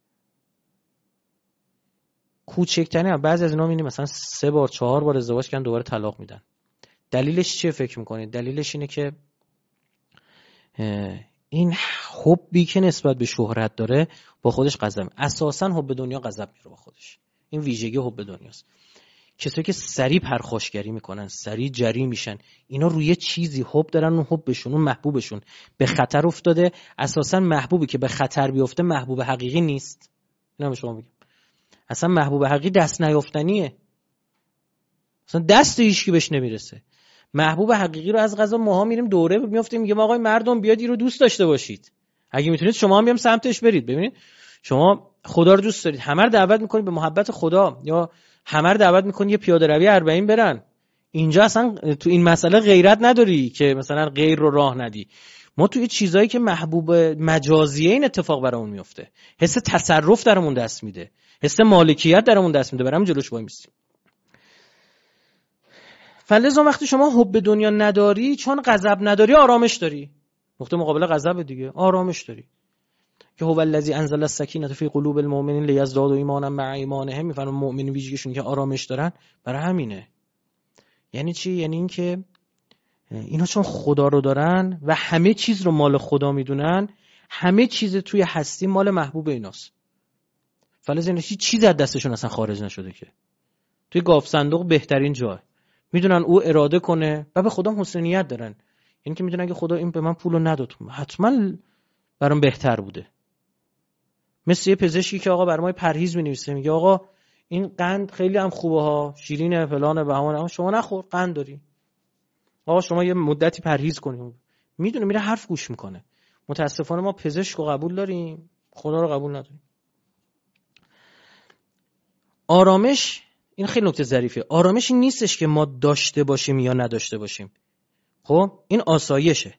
کوچکترین بعضی از اینا میبینی مثلا سه بار چهار بار ازدواج کردن دوباره طلاق میدن. دلیلش چیه فکر میکنید؟ دلیلش اینه که این حبی که نسبت به شهرت داره با خودش غضب. اساسا حب دنیا غضب میاره با خودش، این ویژگی حب دنیاست. کسایی که سریع پرخاشگری میکنن، سریع جری میشن، اینا روی چیزی حب دارن، اون حبشون، اون محبوبشون به خطر افتاده. اساسا محبوبی که به خطر بیفته محبوب حقیقی نیست. اینا به شما میگم، اصلا محبوب حقیقی دست نیافتنیه، اصلا دست هیچکی بهش نمیرسه. محبوب حقیقی رو از قضا ماها میریم دوره میافتیم میگیم آقای مردم بیاد این رو دوست داشته باشید، اگه میتونید شما هم بیام سمتش برید. ببینید شما خدا رو دوست دارید، همه رو دعوت میکنید به محبت خدا، یا همه رو دعوت میکنید یه پیاده روی اربعین برن. اینجا اصلا تو این مسئله غیرت نداری که مثلا غیر رو راه ندی. ما توی چیزایی که محبوب مجازیه این اتفاق برامون میفته، حس تصرف درمون دست میده، حس مالکیت درمون دست میده، برام جلوش وای میستیم. فلذا وقتی شما حب دنیا نداری، چون غضب نداری آرامش داری. نقطه مقابل غضب دیگه آرامش داری. که هو الذی انزل السکینة فی قلوب المؤمنین لیزدادوا ایمانا مع ایمانهم. میفهمن مؤمن ویژگیشون که آرامش دارن برای همینه. یعنی چی؟ یعنی این که اینا چون خدا رو دارن و همه چیز رو مال خدا میدونن، همه چیز توی هستی مال محبوب ایناست. فلذا هیچ چیز از دستشون اصلا خارج نشده. که توی گاف صندوق بهترین جای، میدونن او اراده کنه و به خدا حسن نیت دارن. یعنی که میدونن که خدا این به من پولو نداد، حتما برام بهتر بوده. مثل یه پزشکی که آقا برای ما پرهیز می‌نویسه، میگه آقا این قند خیلی هم خوبه ها، شیرینه فلانه بهانه، اما شما نخور، قند داری. آقا شما یه مدتی پرهیز کنیم. میدونه میره حرف گوش میکنه. متاسفانه ما پزشک رو قبول داریم، خدا رو قبول نداریم. آرامش، این خیلی نکته ظریفه. آرامش این نیستش که ما داشته باشیم یا نداشته باشیم. خب این آسایشه.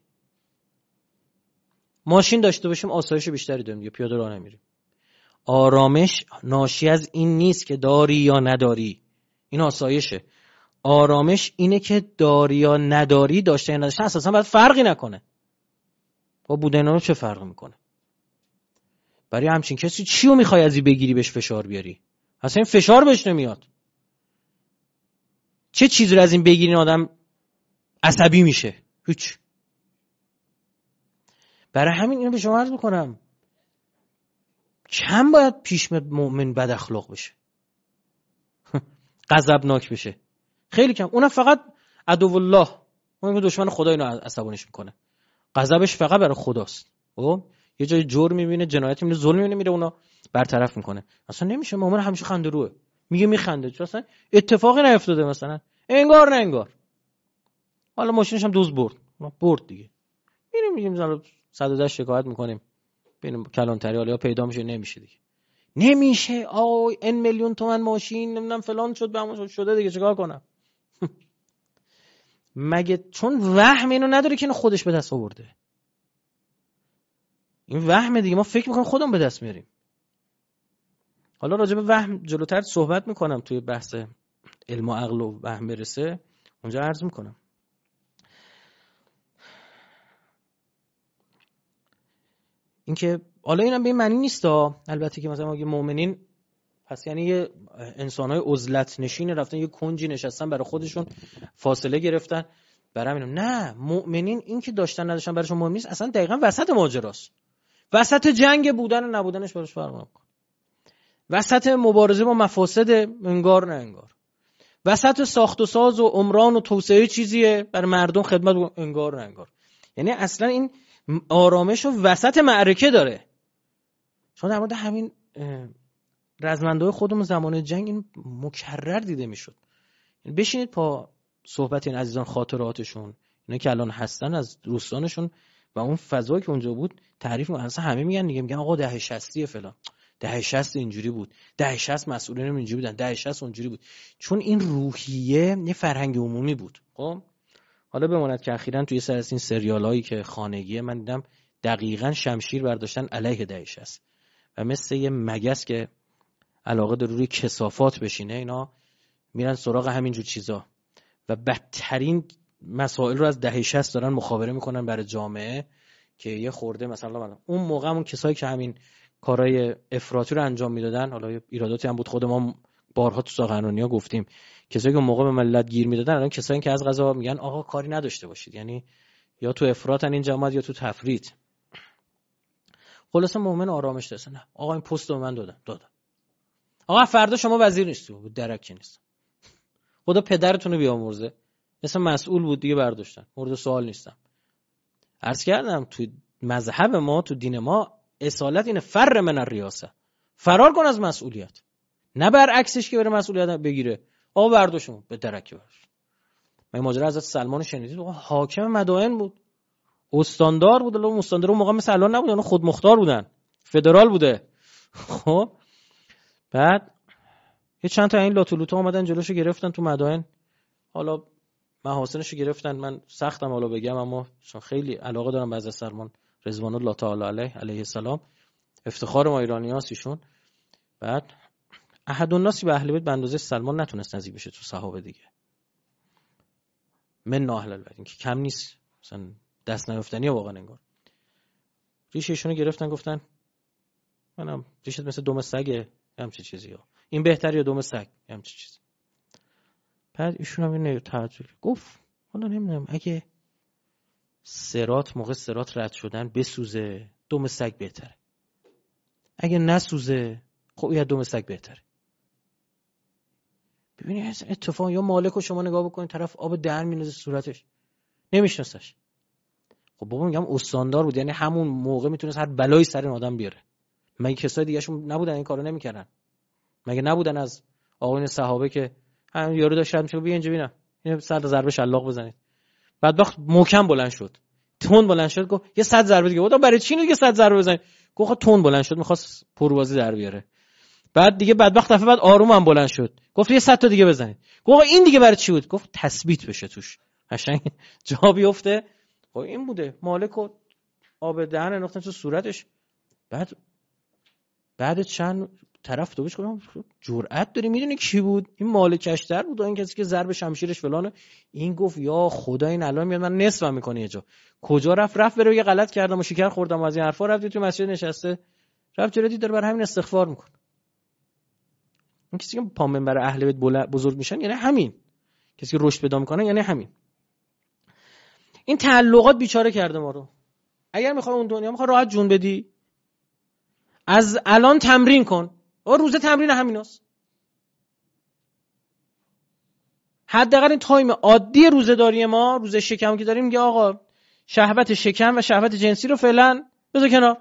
ماشین داشته باشیم آسایش بیشتری داریم، یا پیاده راه نمیریم. آرامش ناشی از این نیست که داری یا نداری، این آسایشه. آرامش اینه که داری یا نداری، داشته یا نداشته اساسا باید فرقی نکنه. با بودن رو چه فرق میکنه؟ برای همچین کسی چی رو میخوای ازی بگیری بهش فشار بیاری؟ اصلا این فشار بهش نمیاد. چه چیزی رو از این بگیرین آدم عصبی میشه؟ هیچ. برای همین اینو به شما عرض میکنم، کم باید پیش مؤمن بد اخلاق بشه، غضبناک بشه، خیلی کم. اونم فقط عدو الله، اون دشمن خدا اینو عصبانیش میکنه. غضبش فقط برای خداست. خب یه جای جرم میبینه، جنایت میبینه، ظلم میبینه، میره اونو برطرف میکنه. اصلا نمیشه. مؤمن همیشه خنده روه، میگه میخنده، چون اصلا اتفاقی نیفتاده، مثلا انگار نه انگار. حالا ماشینش هم دوز برد، برد دیگه. میریم میگیم مثلا صد و ده شکایت میکنیم، ببینیم کلانتری حالا پیدا میشه، نمیشه دیگه. نمیشه. آ ان میلیون تومن ماشین نمیدونم فلان شد بهمون شده دیگه، چیکار کنم؟ مگه چون وهم اینو نداره که اینو خودش به دست آورده؟ این وهمه دیگه، ما فکر میکنیم خودمون به دست میاریم. حالا راجع به وهم جلوتر صحبت میکنم، توی بحث علم و عقل و وهم برسه اونجا عرض میکنم. اینکه حالا اینم به این معنی نیستا البته که مثلا اگه مؤمنین پس یعنی یه انسانای عزلت نشین رفتن یه کنجی نشستن برای خودشون فاصله گرفتن برای همین. نه، مؤمنین این که داشتن نداشتن براشون مهم نیست، اصلا دقیقاً وسط ماجراست. وسط جنگ بودن و نبودنش براش فرق نمیکنه. وسط مبارزه با مفاسد انگار نه انگار. وسط ساخت و ساز و عمران و توسعه چیزیه برای مردم خدمت انگار نه انگار. یعنی اصلا این آرامش و وسط معرکه داره. شما در مورد همین رزمنده‌های خودمون زمان جنگ این مکرر دیده میشد. یعنی بشینید پا صحبت این عزیزان، خاطراتشون، اینا که الان هستن از دوستانشون و اون فضایی که اونجا بود تعریف می‌کنن. اصلا همه میگن دیگه، میگن آقا دهه شصت فلان، دهه شصت اینجوری بود، دهه شصت مسئولین اینجوری بودن، دهه شصت اونجوری بود. چون این روحیه یه فرهنگ عمومی بود. خب حالا بماند که اخیراً توی سر از این سریالایی که خانگیه من دیدم دقیقاً شمشیر برداشتن علیه دهه شصت و مثل یه مگس که علاقه داره روی کثافات بشینه، اینا میرن سراغ همینجور چیزا و بدترین مسائل رو از دهه شصت دارن مخابره میکنن برای جامعه که یه خورده مثلا اون موقع همون کسایی که همین کارهای افراطی رو انجام میدادن، حالا ایراداتی هم بود خود ما بارها تو سخنرانی‌ها گفتیم، کسایی که اون موقع به ملت گیر میدادن الان کسایی که از قضا میگن آقا کاری نداشته باشید، یعنی یا تو افراطن این جماعت یا تو تفریط. خلاص مؤمن آرامش داشت. نه آقا این پست رو من دادم دادم آقا فردا شما وزیر نیستی، بود درک نیست، خدا پدرتون رو بیامرزه، مثلا مسئول بود دیگه برداشتن، مورد سوال نیستم. عرض کردم تو مذهب ما، تو دین ما اصالت اینه فر من الریاسه، فرار کن از مسئولیت، نه برعکسش که بره مسئولیت بگیره. آقا برداشتم به درک برش. من ماجرا حضرت سلمان شنیدید؟ آقا حاکم مدائن بود، استاندار بود. الان استاندار اون موقع مثلا الان نبودن، خود مختار بودن، فدرال بوده. خب بعد یه چند تا این لاتولوتا اومدن جلوشو گرفتن تو مدائن، حالا محاسنشو گرفتن. من سختم حالا بگم، اما چون خیلی علاقه دارم به حضرت سلمان رضوان الله تعالی علیه علیه السلام، افتخار ما ایرانیاست ایشون. بعد احد الناسی به اهل بیت به اندازه سلمان نتونست نزدیک بشه تو صحابه دیگه، من اهل البیت، این که کم نیست، مثلا دست نیافتنیه واقعا. انگار ریشه ایشونو گرفتن گفتن منم ریشت مثل دم سگه، همچین چیزی ها، این بهتره یا دم سگ، همچین چیزی. بعد ایشون هم اینو تعجب گفت حالا نمیدونم اگه صراط موقع صراط رد شدن بسوزه دم سگ بهتره، اگه نسوزه خب یا دم سگ بهتره. ببینید اتفاق، یا مالکو شما نگاه بکنید طرف آب دهن میندازه صورتش، نمیشناسش. خب بابا میگم استاندار بود، یعنی همون موقع میتونست هر بلایی سر این آدم بیاره. مگه کسای دیگه شون نبودن این کارو نمیکردن؟ مگه نبودن از آقایون صحابه که همین یارو داشت میشه بیا اینجا ببینم این صد ضربه شلاق بزنید. بدبخت محکم بلند شد، تون بلند شد، گفت یه صد ضربه دیگه. گفتم برای چی دیگه صد ضربه بزنید؟ گفت تون بلند شد، می‌خواست پروازی در بیاره. بعد دیگه بدبخت دفعه بعد آروم هم بلند شد، گفت یه صد تا دیگه بزنید. گفت این دیگه برای چی بود؟ گفت تثبیت بشه توش، قشنگ جا بیفته. خب این بوده. مالک و آب دهن انداختن تو صورتش. بعد بعد چند طرف تو بهش گفتم جرأت داری؟ میدونی کی بود؟ این مالکش در بود، این کسی که ضرب شمشیرش فلانه. این گفت یا خدا این الان میاد من نصفم میکنه یه جا. کجا رفت؟ رفت بره یه غلط کردم و شکر خوردم از این حرفا. رفت تو مسجد نشسته، رفت جلوی داره برای همین استغفار میکنه. اون کسی که پا منبر اهل بیت بزرگ میشن یعنی همین، کسی که رشد پیدا میکنه یعنی همین. این تعلقات بیچاره کرده ما رو. اگر میخوای اون دنیا میخوای راحت جون بدی، از الان تمرین کن. و روز تمرین همیناست. حداقل این تایم عادی روزه‌داری ما، روز شکم که داریم، میگه آقا شهوت شکم و شهوت جنسی رو فعلا بذار کنار.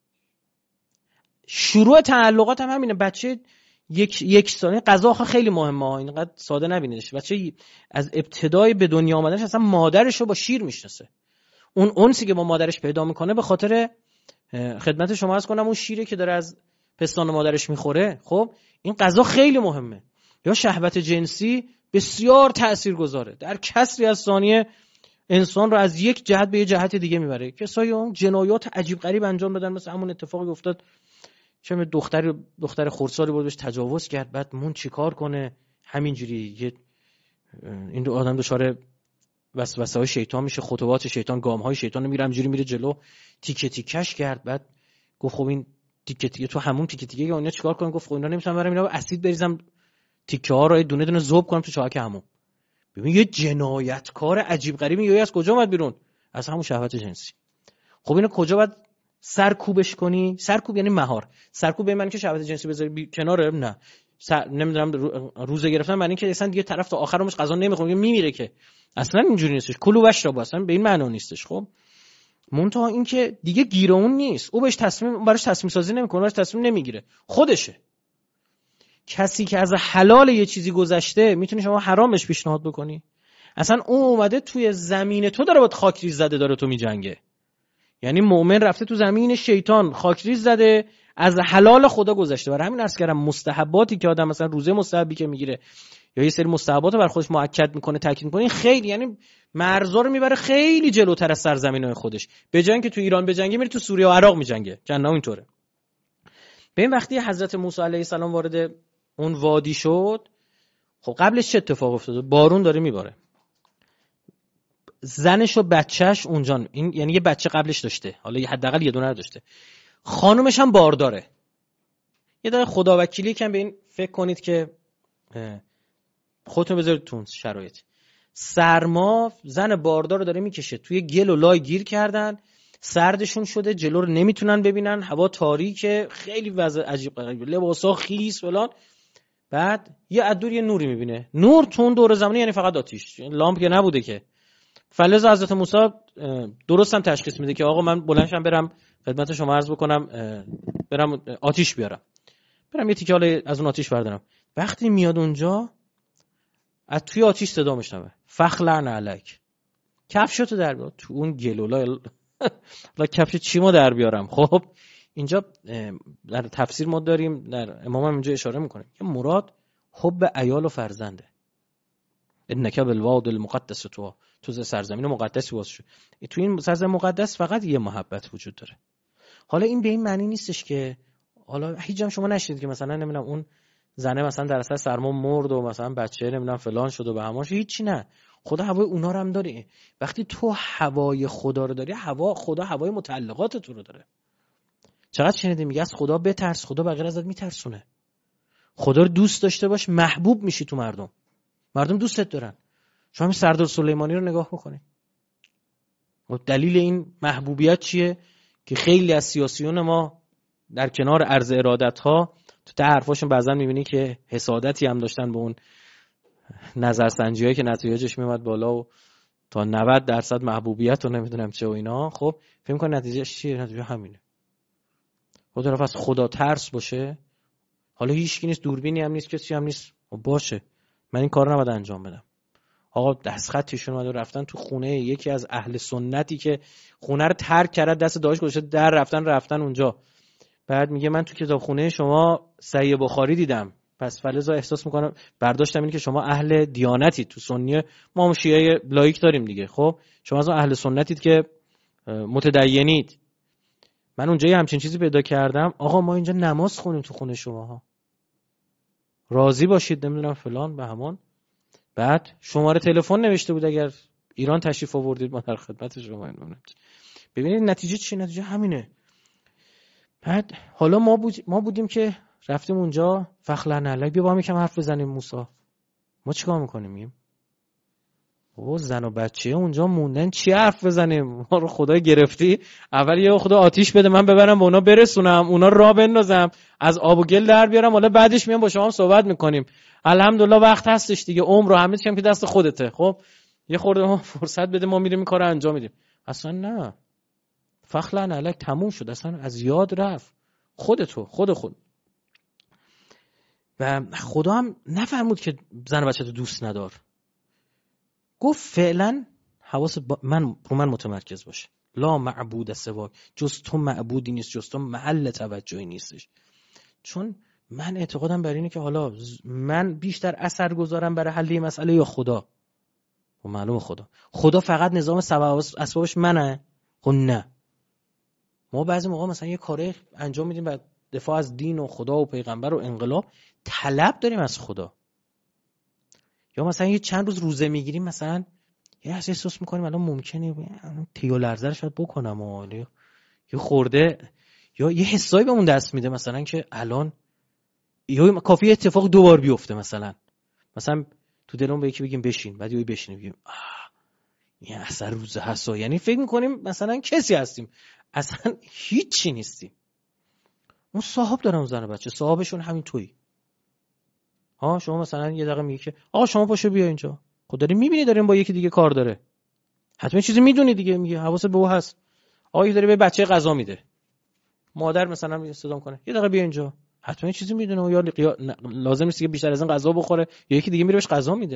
شروع تعلقات هم همینه. بچه یک یک ساله غذا آخه خیلی مهمه، اینقدر ساده نبینیدش. بچه از ابتدای به دنیا آمدنش اصلا مادرش رو با شیر میشناسه. اون اونسی که با مادرش پیدا میکنه به خاطر خدمت شما عرض کنم اون شیره که داره از پستان مادرش میخوره. خب این غذا خیلی مهمه. یا شهوت جنسی بسیار تاثیرگذاره در کسری از ثانیه انسان رو از یک جهت به یک جهت دیگه میبره. کسایی اون جنایات عجیب غریب انجام دادن، مثل همون اتفاقی افتاد چه می دختری دختر خردسالی بود بهش تجاوز کرد، بعد مون چیکار کنه همینجوری یه این دو آدم دچار وسوسه‌های شیطان میشه، خطوات شیطان، گام‌های شیطان میره همینجوری میره جلو، تیکه تیکش کرد. بعد گفت خب این تیکه تیکه تو همون تیکه تیکه اینا چیکار کنم؟ گفت خب اینا نمیتونم برم اینا اسید بریزم تیکه ها رو دونه دونه ذوب کنم تو چاک همون. ببین یه جنایتکار عجیب غریبی یه از کجا اومد بیرون؟ از همون شهوت جنسی. خب اینو کجا باید سرکوبش کنی؟ سرکوب یعنی مهار. سرکوب به معنی که شهوت جنسی بذاری بی... کناره؟ نه. سر... نمیدونم روزه گرفتن معنی که اصلا دیگه طرف تا آخر عمرش غذا نمیخوره، میمیره که. اصلا اینجوری نیستش. کلو وش را اصلا به این معنی نیستش. خب منتها این که دیگه گیر اون نیست. او بهش تصمیم براش تصمیم سازی نمیکنه، براش تصمیم نمیگیره. خودشه. کسی که از حلال یه چیزی گذشته میتونی شما حرامش پیشنهاد بکنی؟ اصلا اون اومده توی زمین تو داره با خاکریز زده داره تو میجنگه. یعنی مؤمن رفته تو زمین شیطان خاکریز زده، از حلال خدا گذشته. برای همین عرض کردم مستحباتی که آدم مثلا روزه مستحبی که میگیره یا یه سری مستحبات رو بر خودش مؤکد میکنه تاکید میکنه، خیلی یعنی مرزا رو میبره خیلی جلوتر از سرزمینای خودش. به جای اینکه تو ایران بجنگه میره تو سوریه و عراق میجنگه. جناب اینطوره. ببین وقتی حضرت موسی علیه السلام وارد اون وادی شد، خب قبلش چه اتفاق افتاده؟ بارون داره میباره. زنش و بچهش اونجا، این یعنی یه بچه قبلش داشته، حالا حداقل یه دونه داشته. خانومش هم بارداره. یه دقیقه خداوکیلی کم به این فکر کنید که خودتون بذارید تو شرایط. سرما زن باردار رو داره میکشه، توی گل و لای گیر کردن، سردشون شده، جلو رو نمیتونن ببینن، هوا تاریکه، خیلی وضع عجیب غریبه، لباسا خیس فلان. بعد یه ادور یه نوری میبینه، نور تون دور زمانی یعنی فقط آتیش، لامپ که نبوده که. فلز حضرت موسی درست هم تشخیص میده که آقا من بلندشم برم خدمت شما عرض بکنم، برم آتیش بیارم، برم یه تیکه حالا از اون آتیش بردارم. وقتی میاد اونجا از توی آتیش صدا میشنوه فخلعن علیک، کفشاتو در بیار. تو اون گلولا لا کفش چی ما در بیارم؟ خب اینجا در تفسیر ما داریم، در امام هم اینجا اشاره میکنه که مراد حب عیال و فرزنده. انک بالواد المقدس تو تو سرزمین مقدسی واسه شو. تو این سرزمین مقدس فقط یه محبت وجود داره. حالا این به این معنی نیستش که حالا هیچ جام شما نشید که مثلا نمیدونم اون زنه مثلا در اثر سرما مرد و مثلا بچه نمیدونم فلان شد و به هماش، هیچی نه. خدا هوای اونا رو هم داره. وقتی تو هوای خدا رو داری، هوا خدا هوای متعلقات تو رو داره. چقدر شنیدیم میگه از خدا بترس، خدا بغیر ازت میترسونه. خدا رو دوست داشته باش، محبوب میشی تو مردم. مردم دوستت دارن. شما همین سردار سلیمانی رو نگاه بکنید. و دلیل این محبوبیت چیه؟ که خیلی از سیاسیون ما در کنار عرض ارادت ها تو ته حرفاشون بعضا میبینی که حسادتی هم داشتن به اون نظرسنجی هایی که نتیجهش میومد بالا و تا نود درصد محبوبیت و نمیدونم چه و اینا. خب فکر کنم نتیجهش چیه؟ نتیجه همینه. خود طرف از خدا ترس باشه، حالا هیچ کی نیست، دوربینی هم نیست، کسی هم نیست، باشه من این کار نباید انجام بدم. آقا دستخطشون اومد و رفتن تو خونه یکی از اهل سنتی که خونه رو ترک کرد، دست داعش گذاشته در رفتن رفتن اونجا. بعد میگه من تو کتابخونه شما صحیح بخاری دیدم، پس فلزا احساس میکنم برداشتم اینه که شما اهل دیانتید. تو سنیه ما هم شیعه لایک داریم دیگه، خب شما از اهل سنتید که متدینید. من اونجا یه همچین چیزی پیدا کردم، آقا ما اینجا نماز خونیم تو خونه شماها، راضی باشید نمیدونم فلان به همان. بعد شماره تلفن نوشته بود اگر ایران تشریف آوردید ما در خدمت شما. ببینید نتیجه چی؟ نتیجه همینه. بعد حالا ما بود ما بودیم که رفتیم اونجا فخلن علیک بیا با هم یکم حرف بزنیم. موسی ما چیکار میکنیم؟ میگیم او زن و بچه اونجا موندن چی حرف بزنیم؟ ما رو خدای گرفتی، اول یه خدا آتیش بده من ببرم به اونا برسونم، اونا راه بندازم از آب و گل در بیارم، حالا بعدش میام با شما هم صحبت میکنیم. الحمدلله وقت هستش دیگه، عمر رو همه چی هم که دست خودته. خب یه خورده ما فرصت بده ما میریم این کارو انجام میدیم. اصلا نه، فخلن علیک تموم شد، اصلا از یاد رفت. خودتو خود خود و خدا هم نفرمود که زن و بچه تو دوست ندار، گفت فعلا حواس با من رو من متمرکز باشه. لا معبود سواک، جز تو معبودی نیست، جز تو محل توجهی نیستش. چون من اعتقادم بر اینه که حالا من بیشتر اثر گذارم برای حل مسئله یا خدا؟ و معلومه خدا خدا فقط نظام سبب اسبابش منه؟ خب نه، ما بعضی موقع مثلا یه کاری انجام میدیم و دفاع از دین و خدا و پیغمبر و انقلاب طلب داریم از خدا. یا مثلا یه چند روز روزه میگیریم، مثلا یه احساس میکنیم الان ممکنه تیو لرزه رو شاید بکنم و یه خورده یا یه حسایی بهمون دست میده مثلا که الان یا کافی اتفاق دوبار بیفته، مثلا مثلا تو دلمون به یکی بگیم بشین، بعد یهو بشینیم بگیم آه این اثر روزه هست، یعنی فکر میکنیم مثلا کسی هستیم، اصلا هیچی نیستیم. اون صاحب دارن زن و بچه، صاحبشون همین تویی. ها شما مثلا یه دقیقه میگی که آقا شما پاشو بیا اینجا، خب داری میبینی داریم با یکی دیگه کار داره، حتما چیزی میدونی دیگه، میگه حواست به او هست. آقا داره به بچه غذا میده، مادر مثلا صدام کنه یه دقیقه بیا اینجا، حتما چیزی میدونه و یا لقیا... لازم نیست که بیشتر از این غذا بخوره یا یکی دیگه میره بهش غذا میده.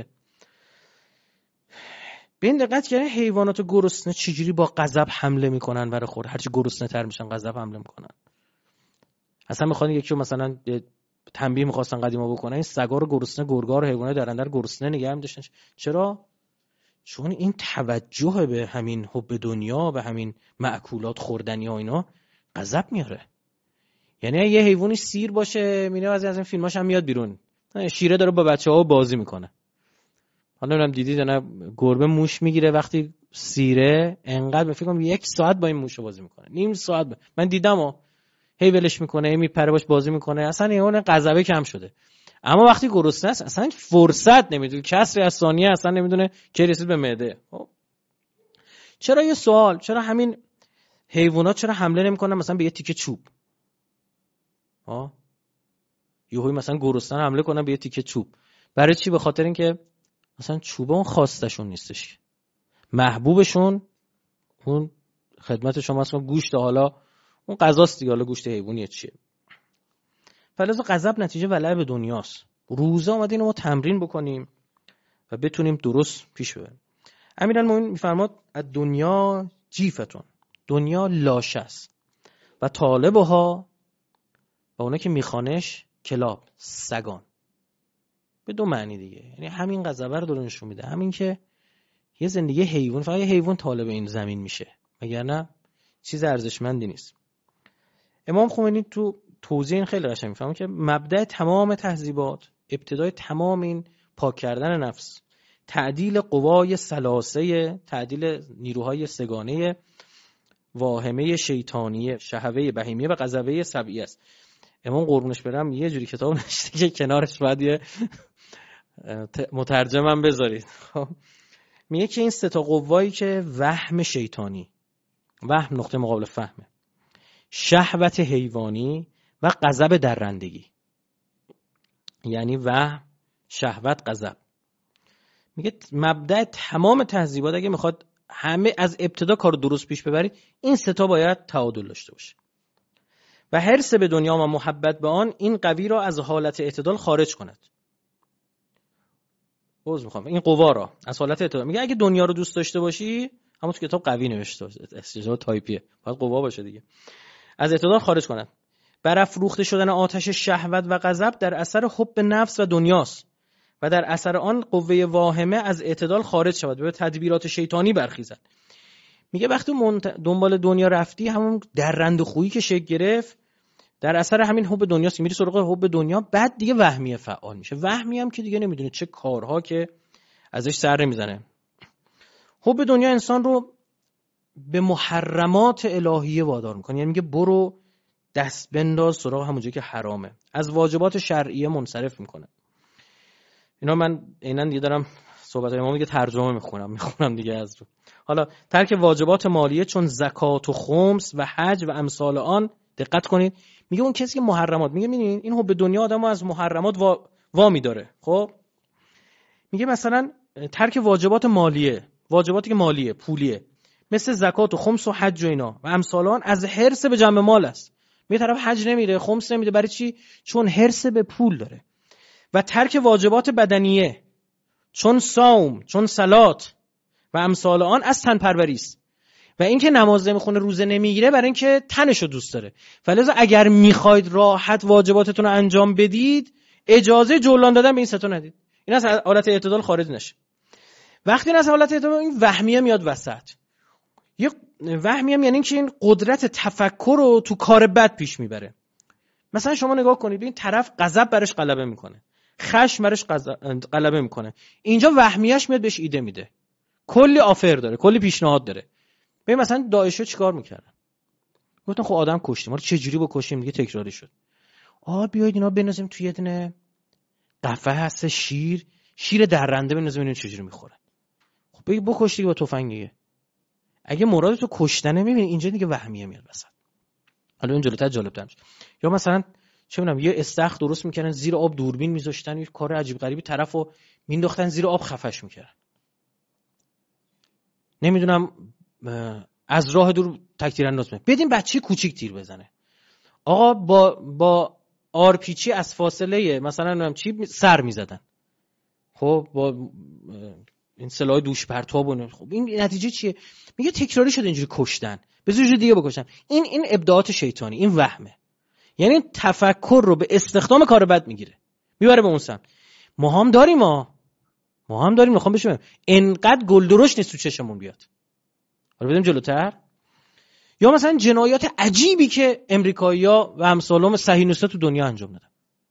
به این دقت کردن حیوانات گرسنه چجوری با غضب حمله میکنن برای خور، هرچی گرسنه تر میشن غضب حمله میکنن. اصلا میخوان یکی رو مثلا تنبیه میخواستن قدیما بکنن، این سگا رو گرسنه، گرگا رو، حیوانات درنده رو گرسنه نگه می‌داشتن. چرا؟ چون این توجه به همین حب دنیا، به همین مأکولات خوردنی ها اینا غضب میاره. یعنی یه حیوانی سیر باشه، میره از این فیلماش هم میاد بیرون، شیره داره با بچه‌ها بازی میکنه. حالا نمیدونم دیدید نه، گربه موش میگیره وقتی سیره، انقدر فکر کنم یک ساعت با این موش بازی میکنه، نیم ساعت با... من دیدم و هی ولش میکنه، هی میپره باش بازی میکنه، اصلا اون غضبه کم شده. اما وقتی گرسنه است اصلا فرصت نمیدونه، کسری از ثانیه اصلا نمیدونه که رسید به معده. چرا؟ یه سوال، چرا همین حیوانات چرا حمله نمیکنن مثلا به یه تیکه چوب؟ ها یهویی مثلا گرسنه حمله کنن به یه تیکه چوب، برای چی؟ به خاطر اینکه مثلا چوبه اون خواستشون نیستش، محبوبشون اون خدمت شما اصلا گوشت، حالا اون غذاست دیگه، حالا گوشت حیوانیه چیه. فلذا غضب نتیجه ولع به دنیاست. روزه اومد اینو ما تمرین بکنیم و بتونیم درست پیش ببریم. امیرالمومنین میفرماد دنیا جیفتون، دنیا لاشه است و طالبها و اونا که میخوانش کلاب، سگان. به دو معنی دیگه، یعنی همین غضب رو داره نشون میده، همین که یه زندگی حیوان، فقط یه حیوان طالب این زمین میشه، وگرنه چیز ارزشمندی نیست. امام خمینی تو توضیح این خیلی قشنگ میفهمه که مبدأ تمام تهذیبات، ابتدای تمام این پاک کردن نفس، تعدیل قوای ثلاثه، تعدیل نیروهای سگانه، واهمه شیطانیه، شهوه بهیمیه و غضبه سبعیه است. امام قربونش برم یه جوری کتاب نوشته که کنارش باید یه مترجمم بذارید. خب میگه که این سه تا قوایی که وهم شیطانی، وهم نقطه مقابل فهمه، شهوت حیوانی و غضب درندگی، یعنی وهم، شهوت، غضب. میگه مبدأ تمام تهذیبات اگه میخواد همه از ابتدا کار درست پیش ببرید، این سه تا باید تعادل داشته باشه. و حرص به دنیا و محبت به آن این قوی را از حالت اعتدال خارج کند. عذر میخوام این قوا را از حالت اعتدال میگه اگه دنیا رو دوست داشته باشی، همون تو کتاب قوی نوشته استجابه تایپیه، باید قوا باشه دیگه، از اعتدال خارج کنن. برافروخته شدن آتش شهوت و غضب در اثر حب نفس و دنیاست و در اثر آن قوه واهمه از اعتدال خارج شود و به تدبیرات شیطانی برخیزد. میگه وقتی منت... دنبال دنیا رفتی، همون درنده خویی که شکل گرفت در اثر همین حب دنیاست، میری سراغ حب دنیا، بعد دیگه وهمیه فعال میشه. وهمی هم که دیگه نمیدونه چه کارها که ازش سر نمیزنه. حب دنیا انسان رو به محرمات الهیه وادار میکنه، یعنی میگه برو دست بنداز سراغ همون جایی که حرامه، از واجبات شرعیه منصرف میکنه. اینا من عیناً دیگه دارم صحبتای ما میگه ترجمه میخونم میخونم دیگه از رو. حالا ترک واجبات مالیه چون زکات و خمس و حج و امثال آن، دقت کنید، میگه اون کسی که محرمات، میگه ببینید این حب دنیا آدمو از محرمات وا وامی داره. خب میگه مثلا ترک واجبات مالیه، واجباتی که مالیه پولیه مثل زکات و خمس و حج و اینا و امثال آن، از حرص به جمع مال است. میگه طرف حج نمیره، خمس نمیده، برای چی؟ چون حرص به پول داره. و ترک واجبات بدنیه چون صوم، چون صلات و امثال آن، از تن پروری است. و اینکه نماز نمیخونه، روزه نمیگیره، برای اینکه تنشو دوست داره. فلذا اگر میخواید راحت واجباتتون رو انجام بدید، اجازه جولان دادن به این سه تا ندید. این از حالت اعتدال خارج نشه. وقتی این از حالت اعتدال، این وهمیه میاد وسط. یه وهمیه یعنی اینکه این قدرت تفکر رو تو کار بد پیش میبره. مثلا شما نگاه کنید، این طرف غضب برش غلبه میکنه، خشم برش غلبه میکنه، اینجا وهمیه‌اش میاد بهش ایده میده، کلی آفر داره، کلی پیشنهاد داره. ببین مثلا داعشو چیکار میکردن؟ گفتن خب آدم کشتیم، ما رو چه جوری بکشیم؟ دیگه تکراری شد. آ بیاید اینا بنازیم توی یه دونه قفس شیر، شیر درنده بنازیم اینو چه جوری میخورن. خب بگی بکش دیگه با تفنگ دیگه. اگه مراد تو کشتنه، میبینی اینجا دیگه وهمیه میاد وسط. حالا این جلوتر جالب‌تر میشه. یا مثلا چه می‌دونم یه استخر درست میکردن، زیر آب دوربین میذاشتن، یه کار عجیب غریبی، طرفو مینداختن زیر آب خفش میکردن. نمیدونم از راه دور تک‌تیر انداز می‌کنه، بدین بچه کوچیک تیر بزنه. آقا با با آرپیچی از فاصله مثلا نمیدونم چی سر میزدن. خب با این سلاح دوش پرتاب و خب این نتیجه چیه؟ میگه تکراری شده اینجوری کشتن، بذار یه دیگه بکشن. این این ابداعات شیطانی، این وهمه. یعنی تفکر رو به استخدام کار بد میگیره، میبره به اون سمت. ما هم داریم ما ما هم داریم میخوام بشم انقدر گل درشت نیست تو چشمون بیاد. حالا بریم جلوتر. یا مثلا جنایات عجیبی که امریکایی‌ها و امثالهم صهیونیست‌ها تو دنیا انجام دادن.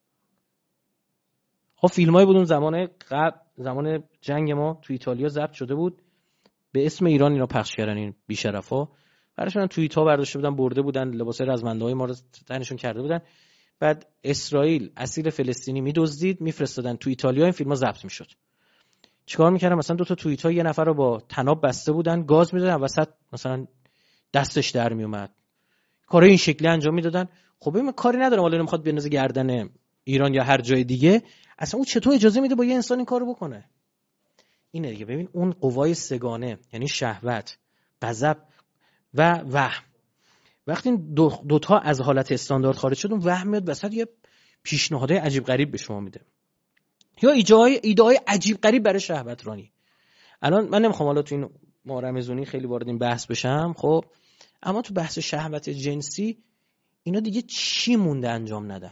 خب فیلمایی بود اون زمان قبل، زمان جنگ ما تو ایتالیا ضبط شده بود، به اسم ایران اینا پخش کردن این بی‌شرفا. براشون توییت ها برداشته بودن، برده بودن، لباسای رزمنده‌های ما رو تنشون کرده بودن. بعد اسرائیل اسیر فلسطینی می‌دزدید میفرستادن تو ایتالیا، این فیلم‌ها ضبط می‌شد. چیکار می‌کردن؟ مثلا دو تا توییت ها، یه نفر رو با طناب بسته بودن، گاز می‌دادن، وسط مثلا دستش در میومد، کارای این شکلی انجام میدادن. خب ببین کاری ندارم حالا نمیخواد بنازه گردن ایران یا هر جای دیگه، اصلا اون چطور اجازه میده با یه انسان این کارو بکنه؟ اینه دیگه. ببین اون قوای سگانه، یعنی شهوت، غضب و وهم، وقتی دو, دو تا از حالت استاندارد خارج شد، اون وهم میاد وسط، یه پیشنهادهای عجیب غریب به شما میده، یا ایده‌های ایده‌های عجیب غریب برای شهوت رانی. الان من نمیخوام حالا تو این مارمزونی خیلی وارد این بحث بشم، خب اما تو بحث شهوت جنسی اینا دیگه چی مونده انجام ندن؟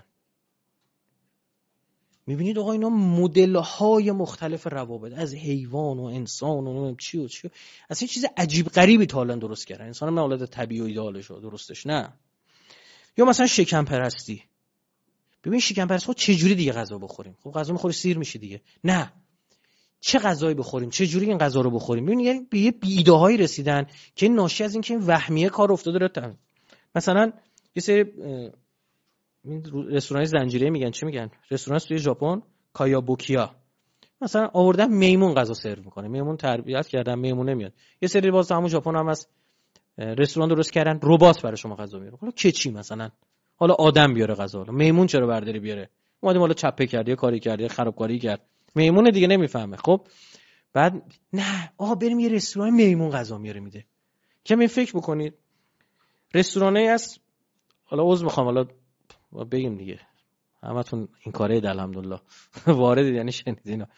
میبینید آقا اینا مدل‌های مختلف روابط، از حیوان و انسان و چی و چی، اصلا این چیز عجیب غریبی تا الان درست کردن. انسان هم حالت طبیعی و ایدئالش رو درستش نه. یا مثلا شکم پرستی. ببین شکم پرستی خب چه جوری دیگه غذا بخوریم؟ خب غذا می‌خوری سیر میشی دیگه. نه، چه غذایی بخوریم، چه جوری این غذا رو بخوریم؟ ببین یعنی به یه ایده‌هایی رسیدن که این ناشی از این که این وهمیه کار افتاده رو. مثلا یه سری رستوران زنجیره میگن چی میگن؟ رستوران توی ژاپن کایابوکیا، مثلا آوردن میمون غذا سرو میکنه، میمون تربیت کردن، میمون نمیاد. یه سری باز همون ژاپن هم از رستوران درست کردن، ربات برای شما غذا میاره. حالا که چی مثلا؟ حالا آدم بیاره غذا، حالا میمون چرا برداری بیاره؟ اومدیم حالا چپه کرد یا کاری کرد یا خرابکاری کرد، میمون دیگه نمیفهمه. خب بعد نه آقا بریم یه رستوران میمون غذا میاره میده. که می فکر بکنید رستورانی است، حالا عذر میخوام حالا بگیم دیگه، همتون این کاره اید الحمدلله وارد یعنی شنیدین،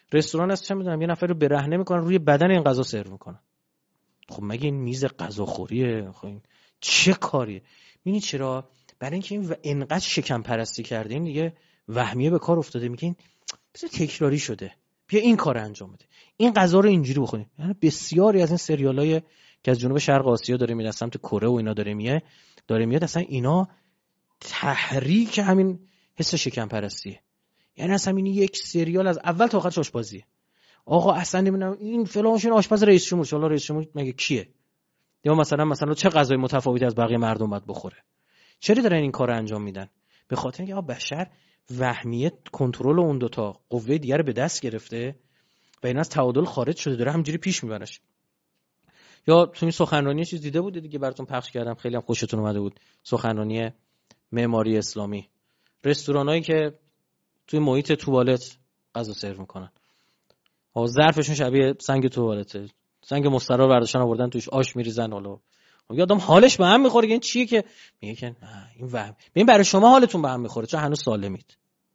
رستوران هست چه میدونم یه نفر رو برهنه میکنن روی بدن این غذا سرو میکنن. خب مگه این میز غذاخوریه؟ خب این چه کاریه؟ میبینی چرا؟ برای اینکه این اینقدر شکم پرستی کرده، این دیگه وهمیه به کار افتاده، میگه این بذار تکراری شده، بیا این کار انجام بده، این غذا رو اینجوری بخوریم. یعنی بسیاری از این سریالای که از جنوب شرق آسیا داره میاد، سمت کره و اینا داره میاد داره میاد اصلا اینا تحریک همین حس شکم پرستیه. یعنی اصلا این یک سریال از اول تا آخرش آشپزیه. آقا اصلا نمیدونم این فلانشون آشپز رئیس جمهور، حالا رئیس جمهور مگه کیه؟ یا مثلا مثلا چه غذای متفاوتی از بقیه مردم باید بخوره؟ چرا دارن این کارو انجام میدن؟ به خاطر اینکه بشر وهمیه کنترل اون دو تا قوه دیگه رو به دست گرفته و این از تعادل خارج شده، داره همینجوری پیش میبرش. یا تو این سخنرانی چیز دیده بود دیگه، براتون پخش کردم، خیلی هم خوشتون اومده بود، سخنرانی معماری اسلامی. رستورانایی که توی محیط توالت غذا سرو میکنن، ها ظرفشون شبیه سنگ توالته، سنگ مستراح برداشتن آوردن توش آش میریزن. حالا یه آدم حالش به هم میخوره، این چیه که میگه که این وهم، ببین برای شما حالتون به هم میخوره چون هنوز سالمید.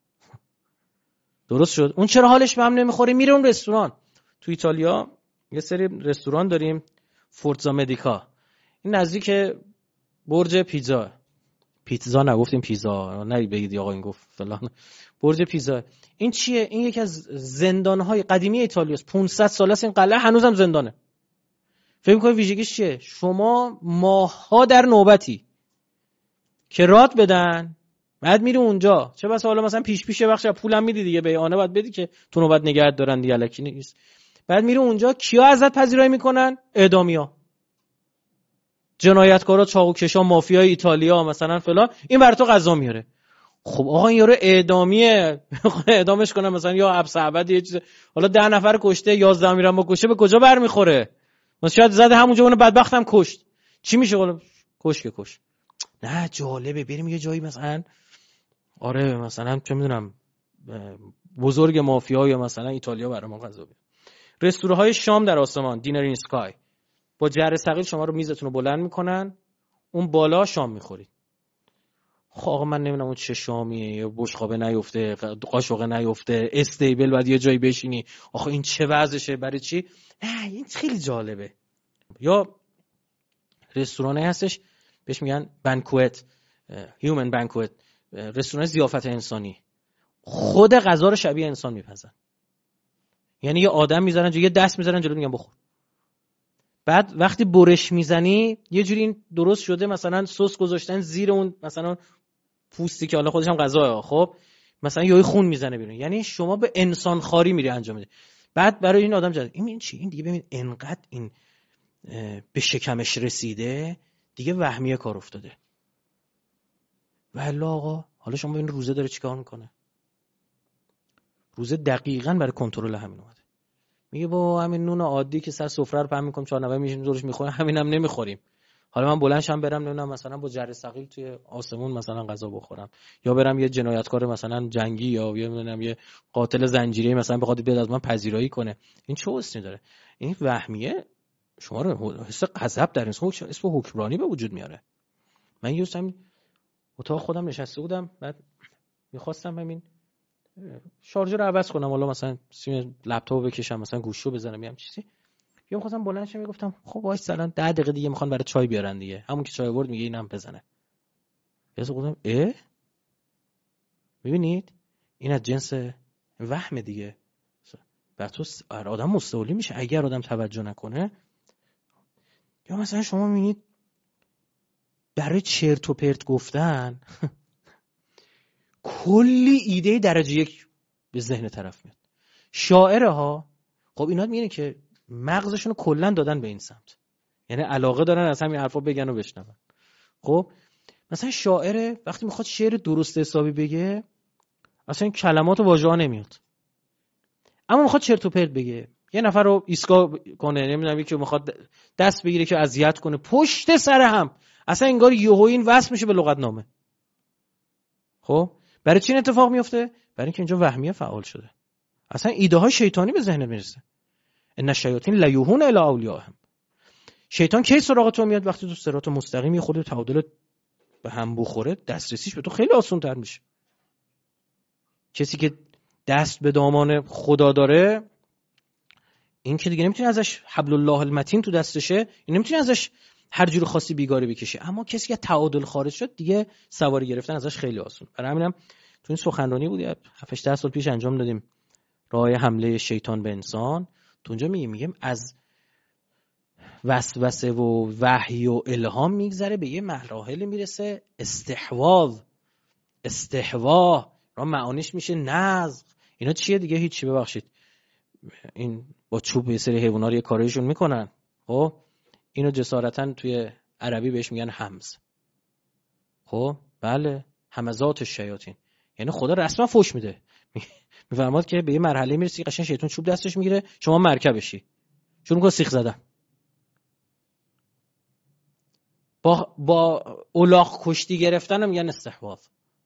درست شد. اون چرا حالش به هم نمیخوره؟ میره اون رستوران. تو ایتالیا یه سری رستوران داریم، فورزا مدیکا، این نزدیک برج پیزا. پیتزا نگفتیم پیزا، نه بگید آقا این گفت فلان. برج پیزا این چیه؟ این یکی از زندان‌های قدیمی ایتالیاست، پانصد سال است این قلعه هنوزم زندانه. فکر می‌کنید ویژگیش چیه؟ شما ماه‌ها در نوبتی که رات بدن، بعد میری اونجا، چه بس حالا مثلا پیش پیش بخش پولم میدی دیگه، به آنه باید بدی که تو نوبت نگهت دارن دیگه، الکی نیست. بعد میری اونجا، کیا ازت پذیرایی میکنن؟ اعدامیا، جنایتکارا، چاقوکشا، مافیای ایتالیا مثلا فلان، این بر تو قضا میاره. خب آقا این یارو اعدامیه، اعدامش کنن مثلا، یا حبس ابدی یه چیز، حالا ده نفر کشته یازده میرن با کشه، به کجا برمیخوره؟ مثلا شاید زده همونجا اون بدبختم کشت، چی میشه؟ حالا کش که کش. نه جالبه بریم یه جایی مثلا، آره مثلا چه میدونم بزرگ مافیا یا مثلا ایتالیا برام غذا بیاره. رستوران‌های شام در آسمان، دینر این اسکای، با جره ثقیل شما رو میزتون رو بلند میکنن، اون بالا شام میخورید. خب آقا من نمیدونم اون چه شامیه، یا بشقابه نیفته، قاشقه نیفته، استیبل بعد یه جایی بشینی، آخه این چه وضعشه، برای چی؟ نه این خیلی جالبه. یا رستورانی هستش بهش میگن بانکوت، هیومن بانکوت، رستوران ضیافت انسانی، خود غذا رو شبیه انسان میپزن. یعنی یه آدم میذارن جلوی، یه دست میذارن جلوی، میگن بخور. بعد وقتی برش میزنی یه جوری این درست شده، مثلا سس گذاشتن زیر اون مثلا پوستی که حالا خودش هم غذاه، خب مثلا یهو خون میزنه بیرون. یعنی شما به انسان خاری میری انجام میده. بعد برای این آدم جد این چی؟ این دیگه ببین انقدر این به شکمش رسیده دیگه، وهمیه کار افتاده. والله آقا حالا شما ببین روزه داره چیکار میکنه. روزه دقیقاً برای کنترل همین اومده. میگه با همین نون عادی که سر سفره رو پهن میکنم، چهار نفر میشیم دورش میخوریم، همینم نمیخوریم. حالا من بلندشم برم نمیدونم مثلا با جره ثقیل توی آسمون مثلا غذا بخورم، یا برم یه جنایتکار مثلا جنگی یا نمیدونم یه قاتل زنجیره‌ای مثلا بخواد بیاد از من پذیرایی کنه، این چه حسنی داره؟ این وهمیه شما رو حس غضب در انسان، اسم حکمرانی به وجود میاره. من یه روز اتاق خودم نشسته بودم، بعد میخواستم همین شارژر رو عوض کنم، حالا مثلا سیم لپتاپو بکشم، مثلا گوشیو بزنم، میام چیزی، یا می‌خواستم بلند شم، میگفتم خب باش سلام ده دقیقه دیگه میخوان برای چای بیارن دیگه، همون که چای آورد میگه اینم بزنه. یه گفتم اه ببینید این از جنس وهم دیگه، بر تو آدم مستولی میشه اگر آدم توجه نکنه. یا مثلا شما میبینید برای چرت و پرت گفتن کلی ایده درجه یک به ذهن طرف میاد. شاعره ها، خب اینا میگن که مغزشون رو کلا دادن به این سمت، یعنی علاقه دارن از همین حرفا بگن و بشنون. خب مثلا شاعره وقتی میخواد شعر درست حسابی بگه، اصلا این کلمات و واژه‌ها نمیاد، اما میخواد چرت و پرت بگه، یه نفر رو ایسکا کنه، نمیدونم یکی میخواد دست بگیره که اذیت کنه، پشت سر هم اصلا انگار یهو این وصل میشه به لغتنامه. خب برای چی این اتفاق میفته؟ برای اینکه اینجا وهمیه فعال شده، اصلا ایده های شیطانی به ذهنت میرسه. ان الشیاطین لیوحون الی اولیاءهم. شیطان کی سراغ تو میاد؟ وقتی تو صراط مستقیم یه خورده تعادل به هم بخوره، دسترسیش به تو خیلی آسان تر میشه. کسی که دست به دامان خدا داره، این که دیگه نمیتونی ازش حبل الله المتین تو دستشه، این نمیتونی ازش هر جور خاصی بیگاری بکشی. اما کسی که تعادل خارج شد دیگه سواری گرفتن ازش خیلی آسون. برای همینم تو این سخنرانی بود هفت هشت سال پیش انجام دادیم، راه حمله شیطان به انسان. تو اونجا میگیم میگیم از وسوسه و وحی و الهام میگذره به یه مراحل میرسه استحواذ، استحوا را معانیش میشه نزغ. اینا چیه دیگه؟ هیچی. ببخشید این با چوب یه سری حیونا رو یه کاریشون میکنن، خب اینو جسارتا توی عربی بهش میگن همز. خب بله، همزات شیاطین، یعنی خدا رسما فوش میده، میفرماد که به یه مرحله میرسی قشنگ شیطان چوب دستش میگیره شما مرکبشی، شروع میکنه سیخ زدن، با با الاغ کشتی گرفتن هم میگن استحواذ.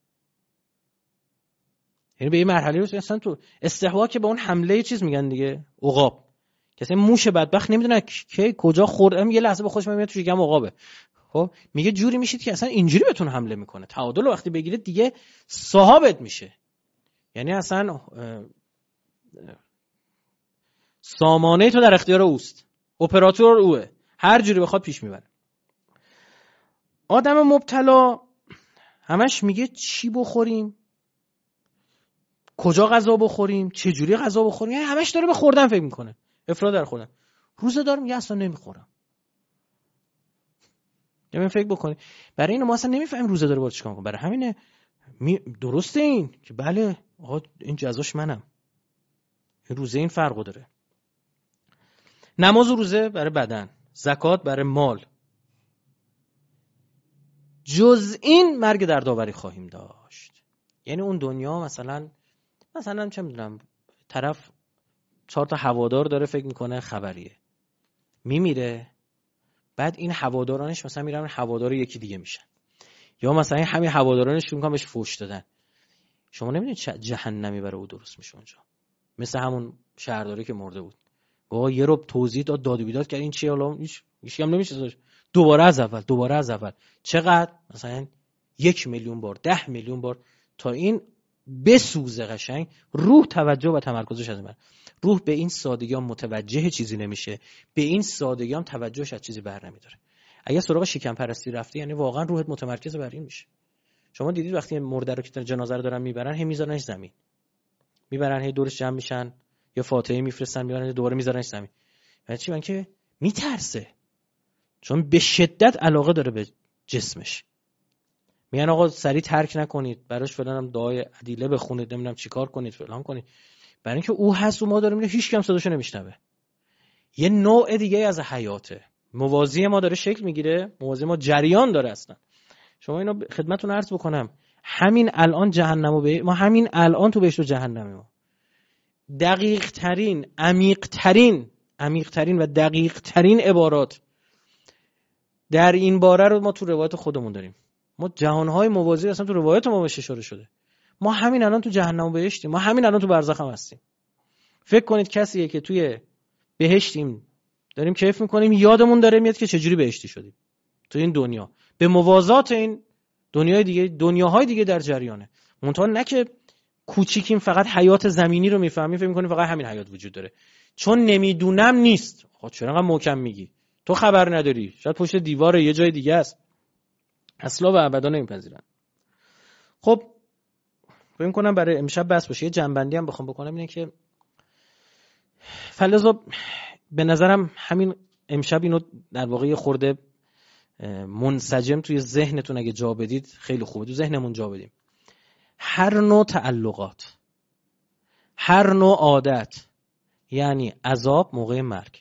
یعنی به یه مرحله میرسی اصلا تو استحواذ که به اون حمله چیز میگن دیگه، عقاب. کسی موش بدبخت نمیدونه کی کجا خورد، یه لحظه به خودش میاد تو شکم عقابه. خب میگه جوری میشید که اصلا اینجوری بهتون حمله میکنه. تعادل وقتی بگیره دیگه صاحبت میشه، یعنی اصلا سامانه تو در اختیار اوست، اپراتور اوه، هر جوری بخواد پیش میبره. آدم مبتلا همش میگه چی بخوریم، کجا غذا بخوریم، چه جوری غذا بخوریم، یعنی همش داره به خوردن فکر میکنه، افراط در خوردن. روزه دار میگه اصلا نمیخورم. یعنی فکر بکنی برای اینو ما اصلا نمیفهمیم روزه داره باید چیکار کنه. برای همینه می... درسته این که بله آقا این جزاش منم، این روزه این فرقو داره. نماز و روزه برای بدن، زکات برای مال. جز این مرگ در داوری خواهیم داشت. یعنی اون دنیا مثلا مثلا چه میدونم طرف چهار تا هوادار داره فکر میکنه خبریه، میمیره، بعد این هوادارانش مثلا میرن هوادار یکی دیگه میشن، یا مثلا همین هوادارانش شروع میکنن بهش فحش دادن. شما نمیدونید چه جهنمی برای او درست میشه اونجا. مثل همون شهرداری که مرده بود، آقا یه رو توضیح داد، داد و بیداد کرد، این چیه حالا هیچ هیچ هم نمیشه، دوباره از اول دوباره از اول. چقدر؟ مثلا یک میلیون بار، ده میلیون بار، تا این بسوزه قشنگ روح توجه و تمرکزش از من. روح به این سادگی هم متوجه چیزی نمیشه، به این سادگی هم توجهش از چیزی بر نمیداره. اگه سراغ شکم پرستی رفتی یعنی واقعا روحت متمرکز بر این میشه. شما دیدید وقتی مرده رو که جنازه رو دارن میبرن، هم میذارنش زمین، میبرن هی دورش جمع میشن، یا فاتحه میفرستن میبرن دوباره میذارنش زمین. یعنی چی؟ من که میترسه، چون به شدت علاقه داره به جسمش. میگن آقا سریع ترک نکنید، براش فلان هم دعای عدیله بخونید، نمیدونم چیکار کنید، فلان کنید، برای اینکه او هست و ما داریم میره، هیچ کم صداشو نمیشنوه. یه نوع دیگه از حیاته، موازی ما داره شکل میگیره، موازی ما جریان داره اصلا. شما اینو خدمتتون عرض بکنم، همین الان جهنمو به ما همین الان تو بهشت و جهنمیم. ما دقیق ترین، عمیق ترین، عمیق ترین و دقیق ترین عبارات در این باره رو ما تو روایت خودمون داریم. ما جهانهای موازی اصلا تو روایت ما بهش اشاره شده. ما همین الان تو جهنم و بهشتیم، ما همین الان تو برزخ هم هستیم. فکر کنید کسیه که توی بهشتیم داریم کیف میکنیم، یادمون داره میاد که چجوری بهشتی شدیم تو این دنیا، به موازات این دنیای دیگه، دنیاهای دیگه در جریانه. منتها نه که کوچیکیم فقط حیات زمینی رو میفهمیم، فکر میکنیم فقط همین حیات وجود داره، چون نمیدونم نیست. خب چرا انقدر محکم میگی؟ تو خبر نداری، شاید پشت دیوار یه جای دیگه است. اصلا و ابدا نمیپذیرن. خب فکر کنم برای امشب بس باشه. یه جنبندی هم بخوام بکنم اینه که فلزا به نظرم همین امشب اینو در واقع خورده منسجم توی ذهنتون اگه جا بدید خیلی خوبه، تو ذهنمون جا بدیم. هر نوع تعلقات، هر نوع عادت، یعنی عذاب موقع مرگ.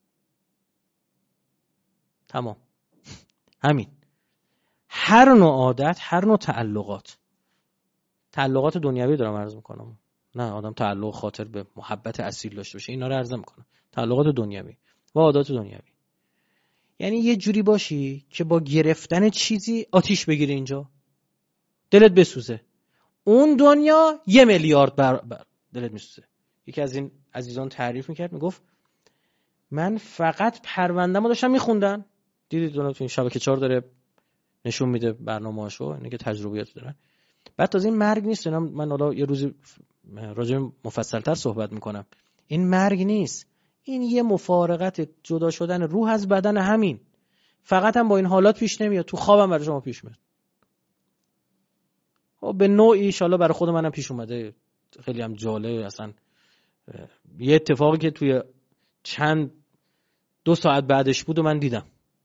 تمام، همین. هر نوع عادت، هر نوع تعلقات، تعلقات دنیوی دارم عرض میکنم، نه آدم تعلق خاطر به محبت اصیل داشته باشه، اینا رو عرض میکنم. تعلقات دنیوی و عادات دنیوی، یعنی یه جوری باشی که با گرفتن چیزی آتیش بگیره اینجا، دلت بسوزه، اون دنیا یه میلیارد بر, بر دلت میسوزه. یکی از این عزیزان تعریف میکرد، میگفت من فقط پرونده‌مو داشتم میخوندن، دیدید اون تو این شبکه چهار داره نشون میده برنامه‌اشو، اینه که تجربیات دارن. بعد تازه این مرگ نیست، من حالا یه روزی راجع مفصل‌تر صحبت میکنم. این مرگ نیست، این یه مفارقت، جدا شدن روح از بدن. همین فقط هم با این حالات پیش نمیاد، تو خوابم برای شما پیش میاد. خب به نوعی ان شاءالله برای خود منم پیش اومده، خیلی هم جالب. اصلا یه اتفاقی که توی چند دو ساعت بعدش بود و من دیدم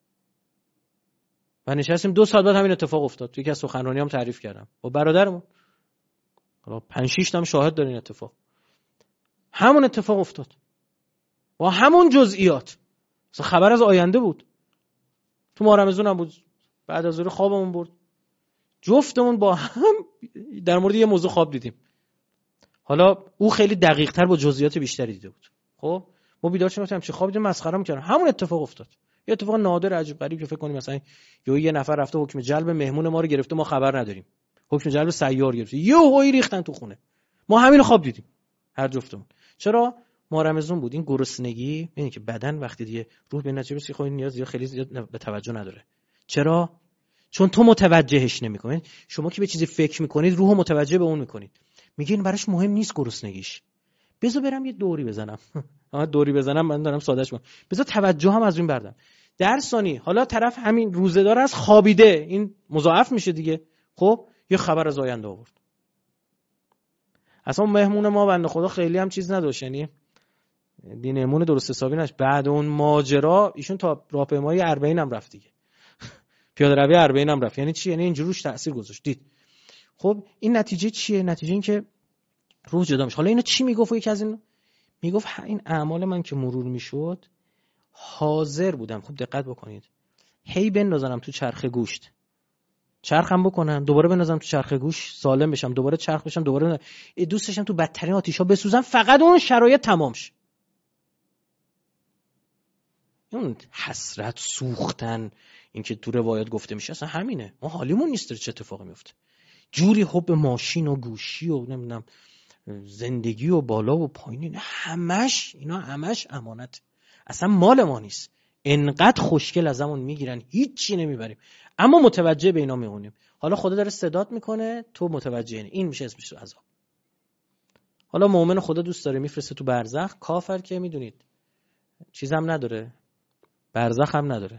و نشستیم دو ساعت بعد همین اتفاق افتاد. توی یکی از سخنرانیام تعریف کردم با برادرمون، حالا پنج شش تا شاهد دارین اتفاق. همون اتفاق افتاد با همون جزئیات، مثلا خبر از آینده بود. تو ماه رمضان هم بود، بعد از ظهر خوابمون برد، جفتمون با هم در مورد یه موضوع خواب دیدیم. حالا او خیلی دقیق تر با جزئیات بیشتری دیده بود. خب ما بیدار شدیم گفتم چه خواب دیدم، مسخره می‌کردم. همون اتفاق افتاد. یه اتفاق نادر عجیب غریب که فکر کنیم مثلا یه نفر رفته حکم جلب مهمون ما رو گرفته، ما خبر نداریم. حکم جلب سیار گرفته، یه هوی ریختن تو خونه. ما همین خواب دیدیم هر جفتمون. چرا؟ ماه رمضان بود. این گرسنگی، یعنی که بدن وقتی دیگه روح به نتیجه رسید خب این نیاز زیاد خیلی زیاد به توجه نداره. چرا؟ چون تو متوجهش نمی‌کنی. شما که به چیزی فکر می‌کنید روحو متوجه به اون می‌کنید. میگین براش مهم نیست گرسنگیش، بذار برم یه دوری بزنم. آها دوری بزنم، من دارم سادهش می‌کنم، بذار توجه هم از این بردم. در ثانی حالا طرف همین روزه‌دار از خوابیده، این مضاعف میشه دیگه. خب یه خبر از آینده آورد. اصلا مهمون ما بنده خدا خیلی هم چیز نداشت، یعنی دینمون درست حسابی نش. بعد اون ماجرا ایشون تا راهپیمایی اربعین هم رفت دیگه. پیاده روی اربعین هم رفت. یعنی چی؟ یعنی اینجوری روش تاثیر گذاشت. دید خب این نتیجه چیه؟ نتیجه این که روح جدا میشه. حالا اینو چی میگفت؟ یکی از این میگفت این اعمال من که مرور میشد حاضر بودم، خوب دقت بکنید، هی بندازم تو چرخ گوشت، چرخم بکنن، دوباره بندازم تو چرخ گوش سالم بشم، دوباره چرخ بشم، دوباره دوست داشتم تو بدترین آتیشا بسوزم فقط اون شرایط تمام شه. اون حسرت، سوختن، این که تو روایت گفته میشه اصلا همینه. ما حالیمون نیست چه اتفاقی میفته. جوری حب ماشین و گوشی و نمیدونم زندگی و بالا و پایین، همش اینا همش امانت، اصلا مال ما نیست. انقدر خوشگل ازمون میگیرن هیچی نمیبریم، اما متوجه به اینا میمونیم. حالا خدا داره صدات میکنه، تو متوجه این این میشه اسمش عذاب. حالا مؤمن خدا دوست داره میفرسته تو برزخ، کافر که میدونید چیزم نداره، برزخ هم نداره،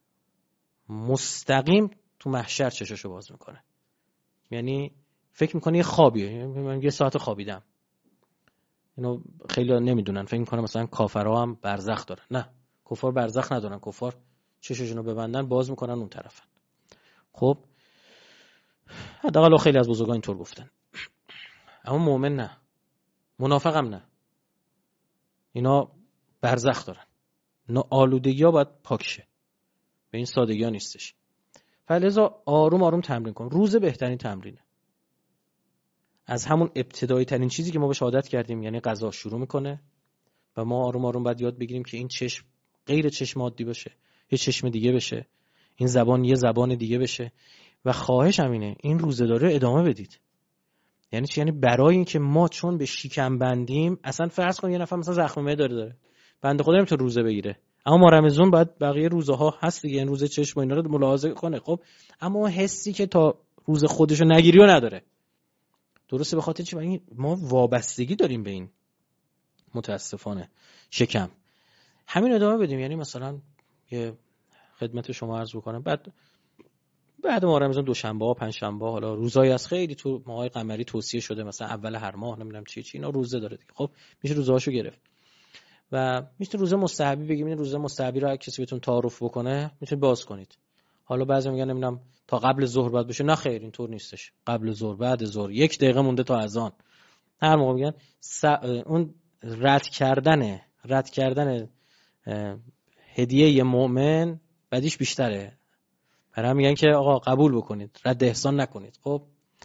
مستقیم تو محشر چشاشو باز میکنه. یعنی فکر میکنه یه خوابیه، من یه ساعت خوابیدم. اینو خیلی نمیدونن، فکر میکنه مثلا کافرها هم برزخ دارن. نه، کفار برزخ ندارن. کفار چشاشونو ببندن باز میکنن اون طرفن. خب حداقل خیلی از بزرگان اینطور گفتن. اما مؤمن نه، منافق هم نه، اینا برزخ دارن. اینا آلودگی ها باید پاک شه، به این سادگی ها نیستش. فلذا آروم آروم تمرین کن. روز بهترین تمرینه. از همون ابتدایی ترین چیزی که ما بهش عادت کردیم، یعنی غذا شروع میکنه و ما آروم آروم باید یاد بگیریم که این چشم غیر چشم عادی باشه، یه چشم دیگه بشه، این زبان یه زبان دیگه بشه. و خواهش همینه، این روزه‌داری ادامه بدید. یعنی چی؟ یعنی برای این که ما چون به شکم بندیم، اصلا فرض کن یه نفر مثلا زخم معده داره داره بنده خدا نمیتونه روزه بگیره، اما ما رمضان باید بقیه روزها هست دیگه، این روزه چشم و اینا رو ملاحظه کنه. خب اما حسی که تا روز خودشو نگیری و نداره. درسته، به خاطر چی؟ ما وابستگی داریم به این، متاسفانه شکم. همین ادامه بدیم. یعنی مثلا یه خدمت شما عرض بکنم، بعد بعد ما رمضان دوشنبه ها، پنج شنبه ها، حالا روزایی از خیلی تو ماهای قمری توصیه شده، مثلا اول هر ماه نمیدونم چی چی اینا روزه داره دیگه. خب میشه روزهاشو گرفت و میشه روزه مستحبی بگیم. این روزه مستحبی رو کسی بهتون تعارف بکنه میتونید باز کنید. حالا بعضی میگن نمیدونم تا قبل ظهر باید بشه. نه خیر، اینطور نیستش. قبل ظهر، بعد ظهر، یک دقیقه مونده تا اذان، هر موقع میگن س... اون رد کردن رد کردن هدیه یه مؤمن بعدیش بیشتره. برای هم میگن که آقا قبول بکنید، رد احسان نکنید. خب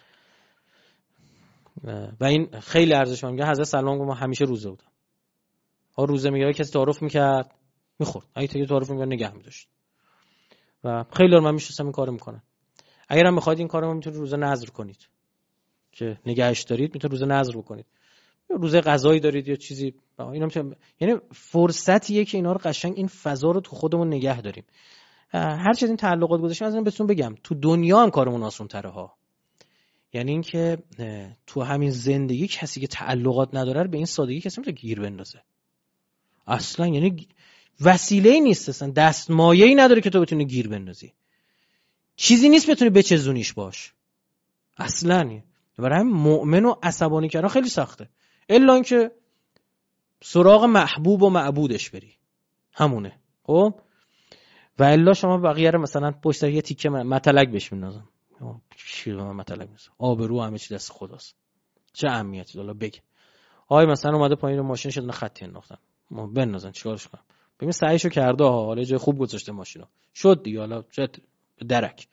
و این خیلی ارزش میگه. حضرت سلمان گفت ما همیشه روزه بودم. ها روزه میگه کسی تعارف میکرد میخورد، اگه دیگه تعارف میکرد نگه می‌داشت. و خیلی من میشستم این کارو میکنن. اگر هم میخواید این کارو میتونید روزه نذر کنید که نگهش دارید، میتونید روزه نذر بکنید. یا روزه قضایی دارید یا چیزی، اینا میتونه، یعنی فرصتیه که اینا رو قشنگ این فضا رو تو خودمون نگه داریم. هر چیز این تعلقات گذاشتیم از این بهتون بگم، تو دنیا هم کارمون آسان تره ها. یعنی اینکه تو همین زندگی کسی که تعلقات نداره به این سادگی کسی نمیتونه گیر بندازه اصلا. یعنی وسیله‌ای نیست اصلا، دستمایه‌ای نداره که تو بتونی گیر بندازی، چیزی نیست بتونی بچزونیش باش اصلا. برای همین مؤمن و عصبانی کردن خیلی سخته، الا اینکه سراغ محبوب و معبودش بری، همونه. خب و الا شما بقیه رو مثلا پشت سر یه تیکه متلک بهش میندازم، چی رو من متلک میندازم، آبرو همه چی دست خداست، چه اهمیتی داره بگه. آی مثلا اومده پایین ماشین شده خطی انداختن، ما بندازن چیکارش کنم؟ ببین سعیشو کرده ها، حالا جای خوب گذاشته ماشینو شد دیگه، حالا چه درک.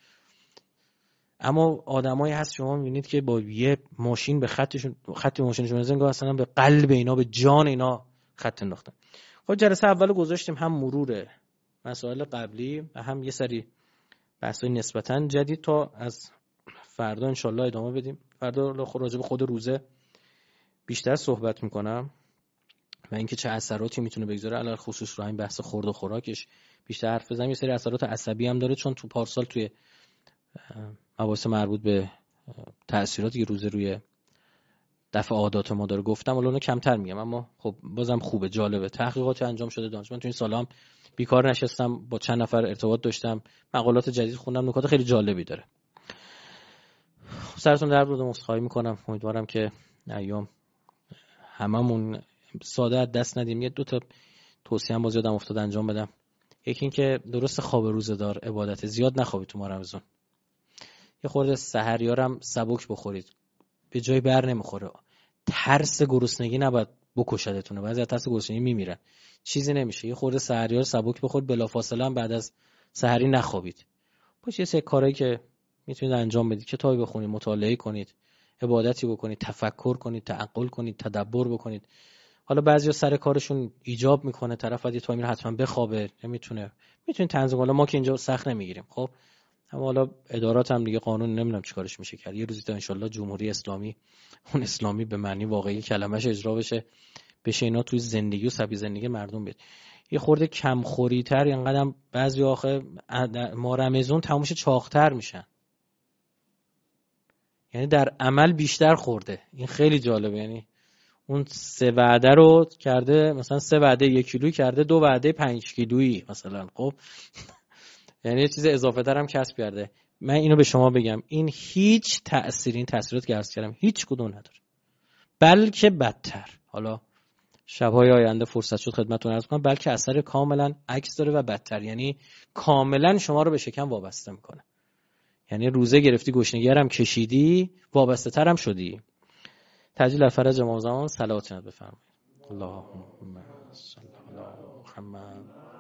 اما آدمایی هست شما میبینید که با یه ماشین به خطشون خط ماشینشون میزنن، اصلا به قلب اینا به جان اینا خط انداختن. خب جلسه اول گذاشتیم هم مرور مسائل قبلی و هم یه سری بحثای نسبتاً جدید تا از فردا انشالله ادامه بدیم. فردا راجع به خود روزه بیشتر صحبت میکنم و اینکه چه اثراتی میتونه بگذاره، علاوه خصوص رو این بحث خورد و خوراکش بیشتر حرف بزنم. یه سری اثرات عصبی هم داره، چون تو پارسال توی مباحث مربوط به تأثیراتی که روزه روی دفع عادات ما داره گفتم، الان کمتر میگم، اما خب بازم خوبه، جالبه. تحقیقاتی انجام شده دانش. من تو این سالا هم بیکار نشستم، با چند نفر ارتباط داشتم، مقالات جدید خوندم، نکات خیلی جالبی داره. سرتون درد رو عذرخواهی میکنم، امیدوارم که ایام هممون ساده از دست ندیم. یه دو تا توصیه هم باز یادم افتاد انجام بدم. یکی این که درست خواب روزه دار عبادت، زیاد نخوابید تو ماه رمضان، یه خورده سحریارم سبک بخورید، به جای بر نمیخوره. ترس گرسنگی نباید بکشدتونه، بعضی از ترس گرسنگی میمیرن، چیزی نمیشه. یه خورده سحریار سبک بخورید، بلافاصله هم بعد از سحری نخوابید. باشه یه سری کارهایی که میتونید انجام بدید، کتابی بخونید، مطالعه کنید، عبادتی بکنید، تفکر کنید، تعقل کنید، تدبر بکنید. حالا بعضیا سر کارشون ایجاب میکنه طرف بعد یه تایمی حتما بخوابه، نمیتونه، میتونید تنظیم. حالا ما که اینجا سخت نمیگیریم، خب اما حالا ادارات هم دیگه قانون نمیدونم چیکارش میشه کرد. یه روزی تا انشالله جمهوری اسلامی، اون اسلامی به معنی واقعی کلمش اجرا بشه، بشه اینا توی زندگی و سبیل زندگی مردم بیاد. یه خورده کم خوری تر، اینقدرم بعضی آخه ما رمضان تموش چاقتر میشن، یعنی در عمل بیشتر خورده. این خیلی جالبه، یعنی اون سه وعده رو کرده، مثلا سه وعده یک کیلویی کرده دو وعده پنج کیلویی مثلا. خب یعنی یه چیز اضافه تر هم کسب کرده. من اینو به شما بگم، این هیچ تأثیری، این تأثیرات که عرض کردم هیچ کدوم نداره، بلکه بدتر. حالا شب‌های آینده فرصت شد خدمتتون عرض کنم، بلکه اثر کاملا عکس داره و بدتر، یعنی کاملا شما رو به شکم وابسته میکنه. یعنی روزه گرفتی، گشنگی هم کشیدی، وابسته تر هم شدی. تعجیل فرج امام زمان. صلوات بفرمایید. اللهم صل علی محمد.